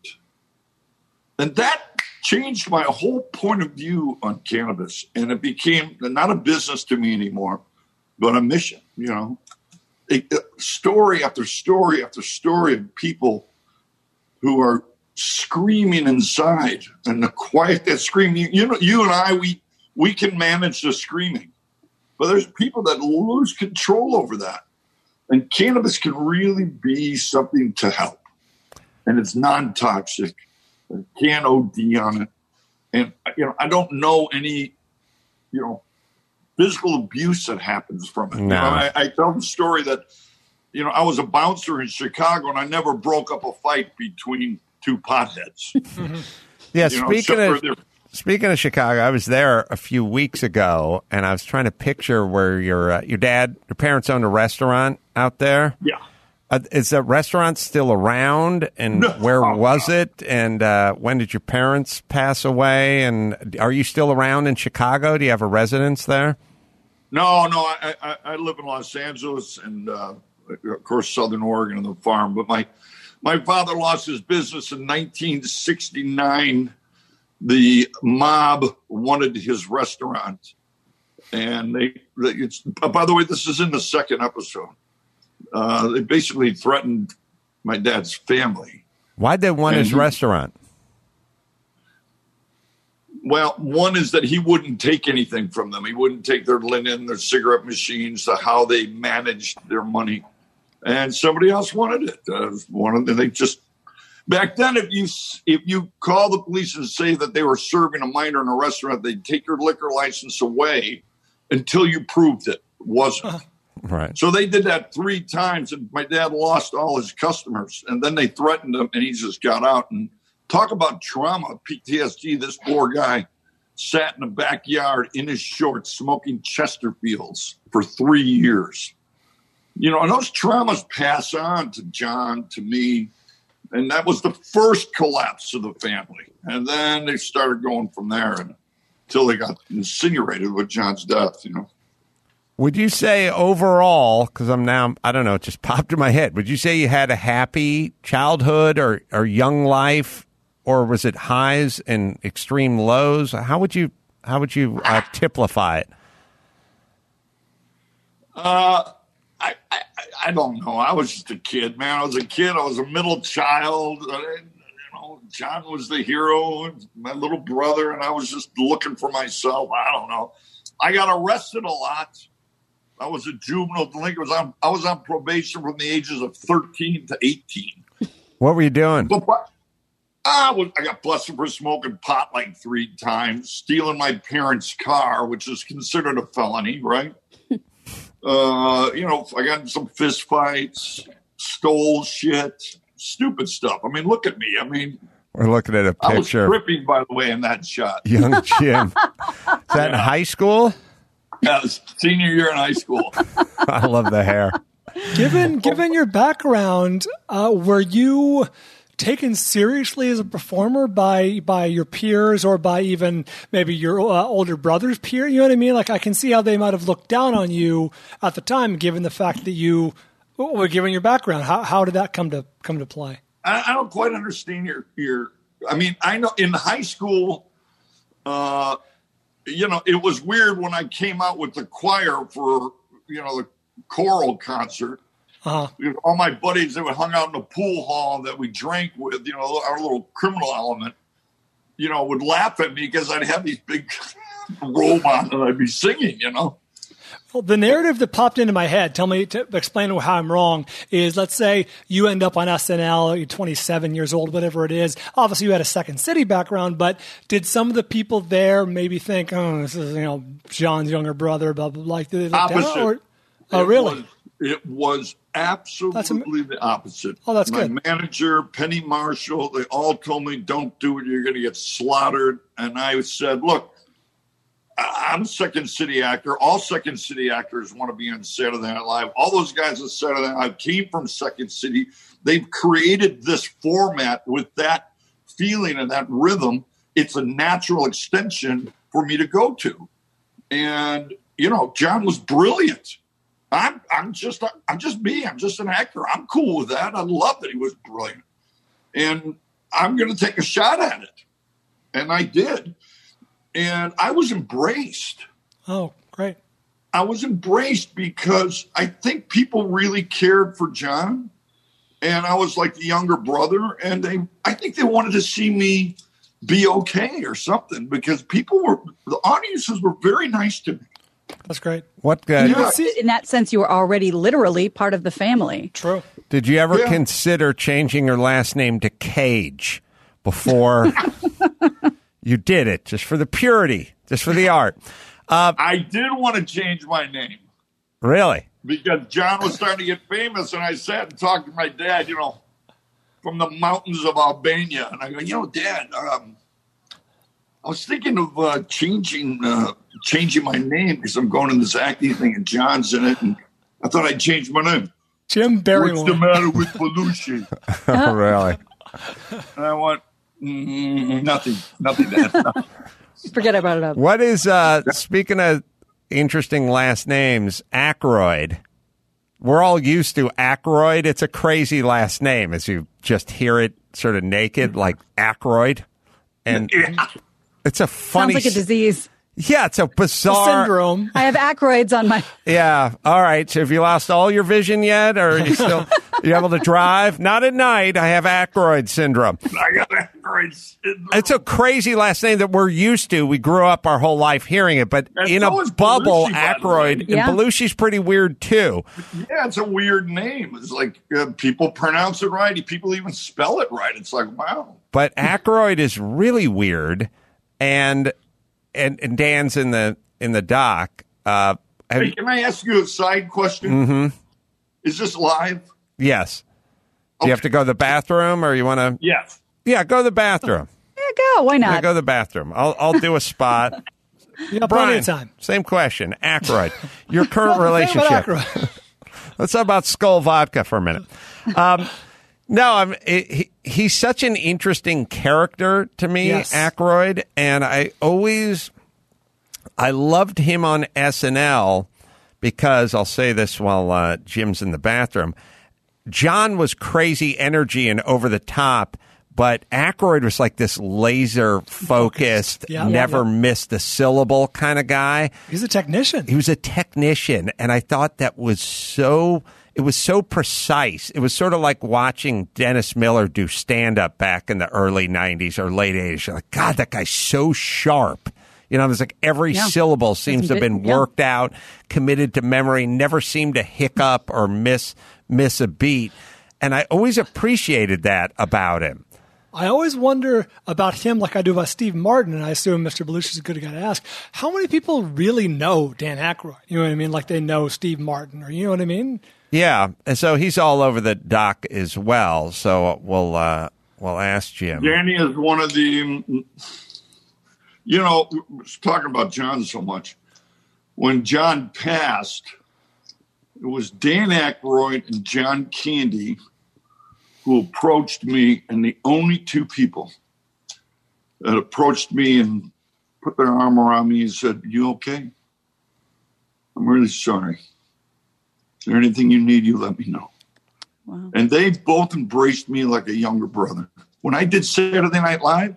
And that changed my whole point of view on cannabis. And it became not a business to me anymore, but a mission. You know, it, it, story after story after story of people who are screaming inside, and the quiet that screaming. You know, you and I, we we can manage the screaming, but there's people that lose control over that. And cannabis can really be something to help, and it's non-toxic. You can't O D on it, and you know, I don't know any, you know, physical abuse that happens from it. No. You know, I, I tell the story that, you know, I was a bouncer in Chicago and I never broke up a fight between two potheads. Yeah, You know, speaking except of for their- speaking of Chicago, I was there a few weeks ago, and I was trying to picture where your uh, your dad, your parents owned a restaurant out there. Yeah. Uh, is that restaurant still around? And No. where was it? And uh, when did your parents pass away? And are you still around in Chicago? Do you have a residence there? No, no, I, I, I live in Los Angeles and, uh, of course, Southern Oregon and the farm. But my my father lost his business in nineteen sixty-nine. The mob wanted his restaurant, and they. they it's, by the way, this is in the second episode. Uh, they basically threatened my dad's family. Why'd they want And his he- restaurant? Well, one is that he wouldn't take anything from them. He wouldn't take their linen, their cigarette machines, the, how they managed their money. And somebody else wanted it. Uh, one of them, they just back then, if you if you call the police and say that they were serving a minor in a restaurant, they'd take your liquor license away until you proved it wasn't. Right. So they did that three times, and my dad lost all his customers. And then they threatened him, and he just got out. And talk about trauma, P T S D. This poor guy sat in the backyard in his shorts smoking Chesterfields for three years. You know, and those traumas pass on to John, to me. And that was the first collapse of the family. And then they started going from there and, until they got incinerated with John's death, you know. Would you say overall, because I'm now, I don't know, it just popped in my head, would you say you had a happy childhood or, or young life, or was it highs and extreme lows? How would you, how would you uh, typify it? Uh, I, I I don't know. I was just a kid, man. I was a kid. I was a middle child. I, you know, John was the hero, my little brother, and I was just looking for myself. I don't know. I got arrested a lot. I was a juvenile delinquent. I was on, I was on probation from the ages of thirteen to eighteen. What were you doing? But, but I, was, I got busted for smoking pot like three times, stealing my parents' car, which is considered a felony, right? Uh, you know, I got in some fist fights, stole shit, stupid stuff. I mean, look at me. I mean, we're looking at a picture. I was tripping, by the way, in that shot. Young Jim. Is that in high school? Yeah, senior year in high school. I love the hair. Given given your background, uh, were you taken seriously as a performer by by your peers or by even maybe your uh, older brother's peer? You know what I mean? Like, I can see how they might have looked down on you at the time, given the fact that you were given your background. How how did that come to come to play? I, I don't quite understand your your. I mean, I know in high school, uh, you know, it was weird when I came out with the choir for you know the choral concert. Uh-huh. All my buddies that would hung out in the pool hall that we drank with, you know, our little criminal element, you know, would laugh at me because I'd have these big robe on and I'd be singing, you know. Well, the narrative that popped into my head, tell me, to explain how I'm wrong, is let's say you end up on S N L, you're twenty-seven years old, whatever it is. Obviously, you had a Second City background, but did some of the people there maybe think, oh, this is, you know, John's younger brother, blah, blah, blah. Like, did they look down? Opposite. Or, oh, It really? was- It was absolutely the opposite. Oh, that's My good. manager, Penny Marshall, they all told me, don't do it. You're going to get slaughtered. And I said, look, I- I'm a Second City actor. All Second City actors want to be on Saturday Night Live. All those guys on Saturday Night Live came from Second City. They've created this format with that feeling and that rhythm. It's a natural extension for me to go to. And, you know, John was brilliant. I'm I'm just I'm just me. I'm just an actor. I'm cool with that. I love that he was brilliant, and I'm going to take a shot at it, and I did, and I was embraced. Oh, great! I was embraced because I think people really cared for John, and I was like the younger brother, and they I think they wanted to see me be okay or something because people were the audiences were very nice to me. That's great. What uh, Yeah. In that sense, you were already literally part of the family. True. did you ever Yeah. consider changing your last name to Cage before you did it, just for the purity, just for the art? Uh, I did want to change my name. Really? Because John was starting to get famous, and I sat and talked to my dad, you know, from the mountains of Albania. And I go, you know, Dad, um, I was thinking of uh, changing uh, changing my name because I'm going in this acting thing, and John's in it. And I thought I'd change my name. Jim Barrymore. What's the matter with Belushi? Oh, really? And I went, mm, nothing, nothing, Dad. nothing. Forget about it. What is, uh, speaking of interesting last names, Aykroyd? We're all used to Aykroyd. It's a crazy last name as you just hear it sort of naked, like Aykroyd. And it's a funny... Sounds like a disease. Yeah, it's a bizarre... syndrome. I have acroids on my... Yeah. All right. So have you lost all your vision yet? Or are you still... You able to drive? Not at night. I have Aykroyd syndrome. I got Aykroyd syndrome. It's a crazy last name that we're used to. We grew up our whole life hearing it, but And in so a is bubble, Belushi, by the Aykroyd, way. Yeah. and Belushi's pretty weird too. Yeah, it's a weird name. It's like uh, people pronounce it right. People even spell it right. It's like, wow. But Aykroyd is really weird, and and, and Dan's in the in the doc. Uh, have, Hey, can I ask you a side question? mm-hmm. Is this live? Yes. Do you have to go to the bathroom, or you want to? Yes. Yeah, go to the bathroom. Yeah, go. Why Yeah, not? go to the bathroom. I'll I'll do a spot. You got plenty Brian, of time. same question. Aykroyd, your current Well, the thing about relationship. Aykroyd- Let's talk about Skull Vodka for a minute. Um, no, I'm, he, he's such an interesting character to me, Yes. Aykroyd, and I always I loved him on S N L because I'll say this while uh, Jim's in the bathroom. John was crazy energy and over the top, but Aykroyd was like this laser focused, Yeah. never Yeah, yeah. missed a syllable kind of guy. He's a technician. He was a technician, and I thought that was so. It was so precise. It was sort of like watching Dennis Miller do stand up back in the early nineties or late eighties. You're like, God, that guy's so sharp. You know, it's like every Yeah. syllable seems to have been Yeah. worked out, committed to memory, never seemed to hiccup or miss miss a beat. And I always appreciated that about him. I always wonder about him like I do about Steve Martin, and I assume Mister Belushi is a good guy to ask. How many people really know Dan Aykroyd? You know what I mean? Like they know Steve Martin, or you know what I mean? Yeah, and so he's all over the doc as well. So we'll uh, we'll ask Jim. Danny is one of the, you know, we was talking about John so much. When John passed, it was Dan Aykroyd and John Candy who approached me, and the only two people that approached me and put their arm around me and said, "You okay? I'm really sorry. Is there anything you need, you let me know." Wow. And they both embraced me like a younger brother. When I did Saturday Night Live,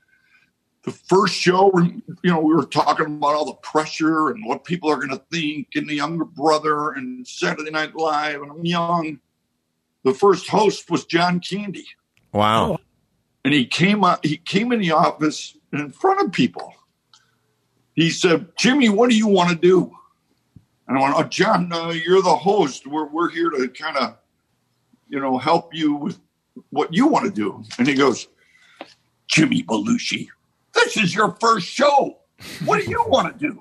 the first show, you know, we were talking about all the pressure and what people are going to think, and the younger brother and Saturday Night Live, and I'm young. The first host was John Candy. Wow. And he came out, he came in the office and in front of people. He said, "Jimmy, what do you want to do?" And I went, "Oh, John, uh, you're the host. We're we're here to kind of, you know, help you with what you want to do." And he goes, "Jimmy Belushi, this is your first show. What do you want to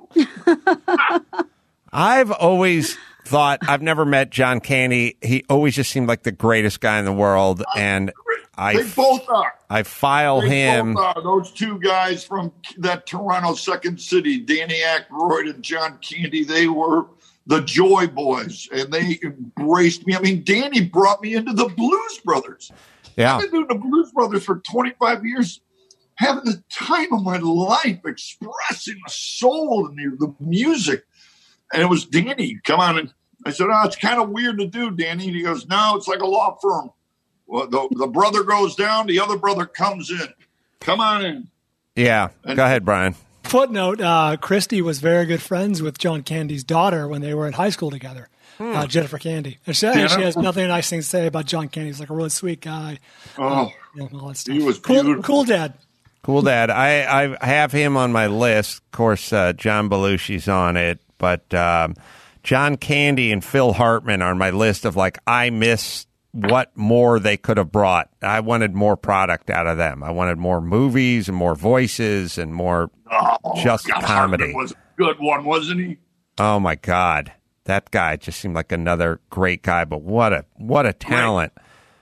do?" I've always thought, I've never met John Candy. He always just seemed like the greatest guy in the world. And I, They both are. I file They him. both are. Those two guys from that Toronto Second City, Danny Aykroyd and John Candy, they were the Joy Boys, and they embraced me. I mean, Danny brought me into the Blues Brothers. Yeah. I've been doing the Blues Brothers for twenty-five years, having the time of my life, expressing the soul and the, the music. And it was Danny, come on. And I said, "Oh, it's kind of weird to do, Danny." And he goes, "No, it's like a law firm. Well, the, the brother goes down, the other brother comes in. Come on in." Yeah. Go ahead, Brian. Footnote, uh, Christy was very good friends with John Candy's daughter when they were in high school together, uh, Jennifer Candy. And she, and she has nothing nice thing to say about John Candy. He's like a really sweet guy. Oh, you know, all that stuff. he was cool, beautiful. cool dad. Cool dad. I, I have him on my list. Of course, uh, John Belushi's on it, but um, John Candy and Phil Hartman are on my list of like, I miss what more they could have brought. I wanted more product out of them. I wanted more movies and more voices and more Oh, just God, comedy. Hartman was a good one, wasn't he? Oh my God. That guy just seemed like another great guy, but what a what a talent.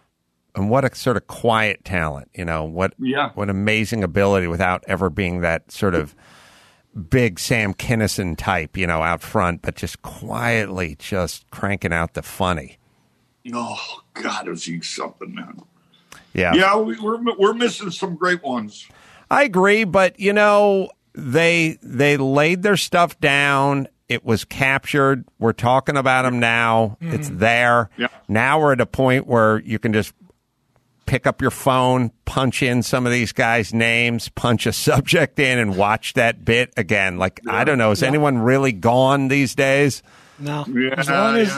And what a sort of quiet talent, you know, what Yeah. what amazing ability without ever being that sort of big Sam Kinison type, you know, out front, but just quietly just cranking out the funny. Oh, God, was he something, man. Yeah. Yeah, we, we're we're missing some great ones. I agree, but you know, they they laid their stuff down. It was captured. We're talking about them now. Mhm. It's there. Yeah. Now we're at a point where you can just pick up your phone, punch in some of these guys' names, punch a subject in, and watch that bit again. Like, I don't know. Is Yeah. anyone really gone these days? No. Yeah, as long as yeah.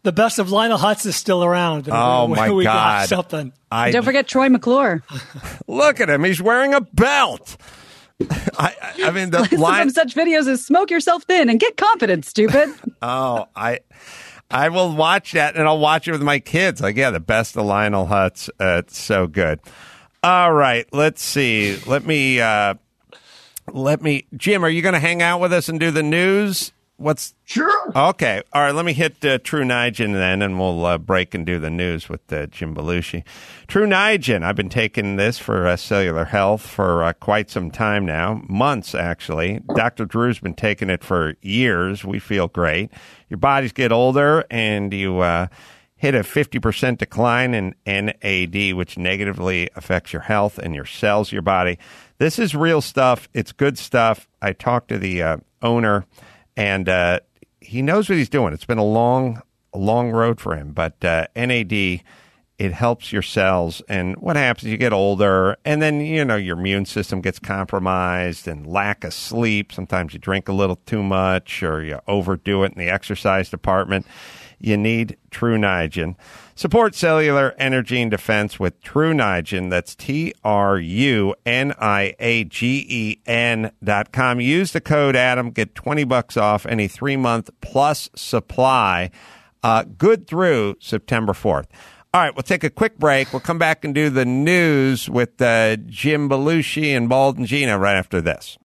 The best of Lionel Hutz is still around. Oh, we, my we God. Got something. I, Don't forget Troy McClure. Look at him. He's wearing a belt. I, I mean, the Listen line. from such videos as smoke yourself thin and get confident, stupid. Oh, I I will watch that, and I'll watch it with my kids. Like, yeah, the best of Lionel Hutz. Uh, it's so good. All right, let's see. Let me, uh, let me, Jim, are you going to hang out with us and do the news? What's sure? Okay, all right. Let me hit uh, True Niagen then, and we'll uh, break and do the news with uh, Jim Belushi. True Niagen. I've been taking this for uh, cellular health for uh, quite some time now, months actually. Doctor Drew's been taking it for years. We feel great. Your bodies get older, and you uh, hit a fifty percent decline in N A D, which negatively affects your health and your cells, your body. This is real stuff. It's good stuff. I talked to the uh, owner. And uh, he knows what he's doing. It's been a long, a long road for him. But uh, N A D, it helps your cells. And what happens, you get older, and then, you know, your immune system gets compromised and lack of sleep. Sometimes you drink a little too much or you overdo it in the exercise department. You need True Niagen. Support cellular energy and defense with True Niagen. That's T R U N I A G E N dot com. Use the code Adam. Get twenty bucks off any three-month plus supply. Uh, good through September fourth. All right, we'll take a quick break. We'll come back and do the news with uh, Jim Belushi and Bald and Gina right after this.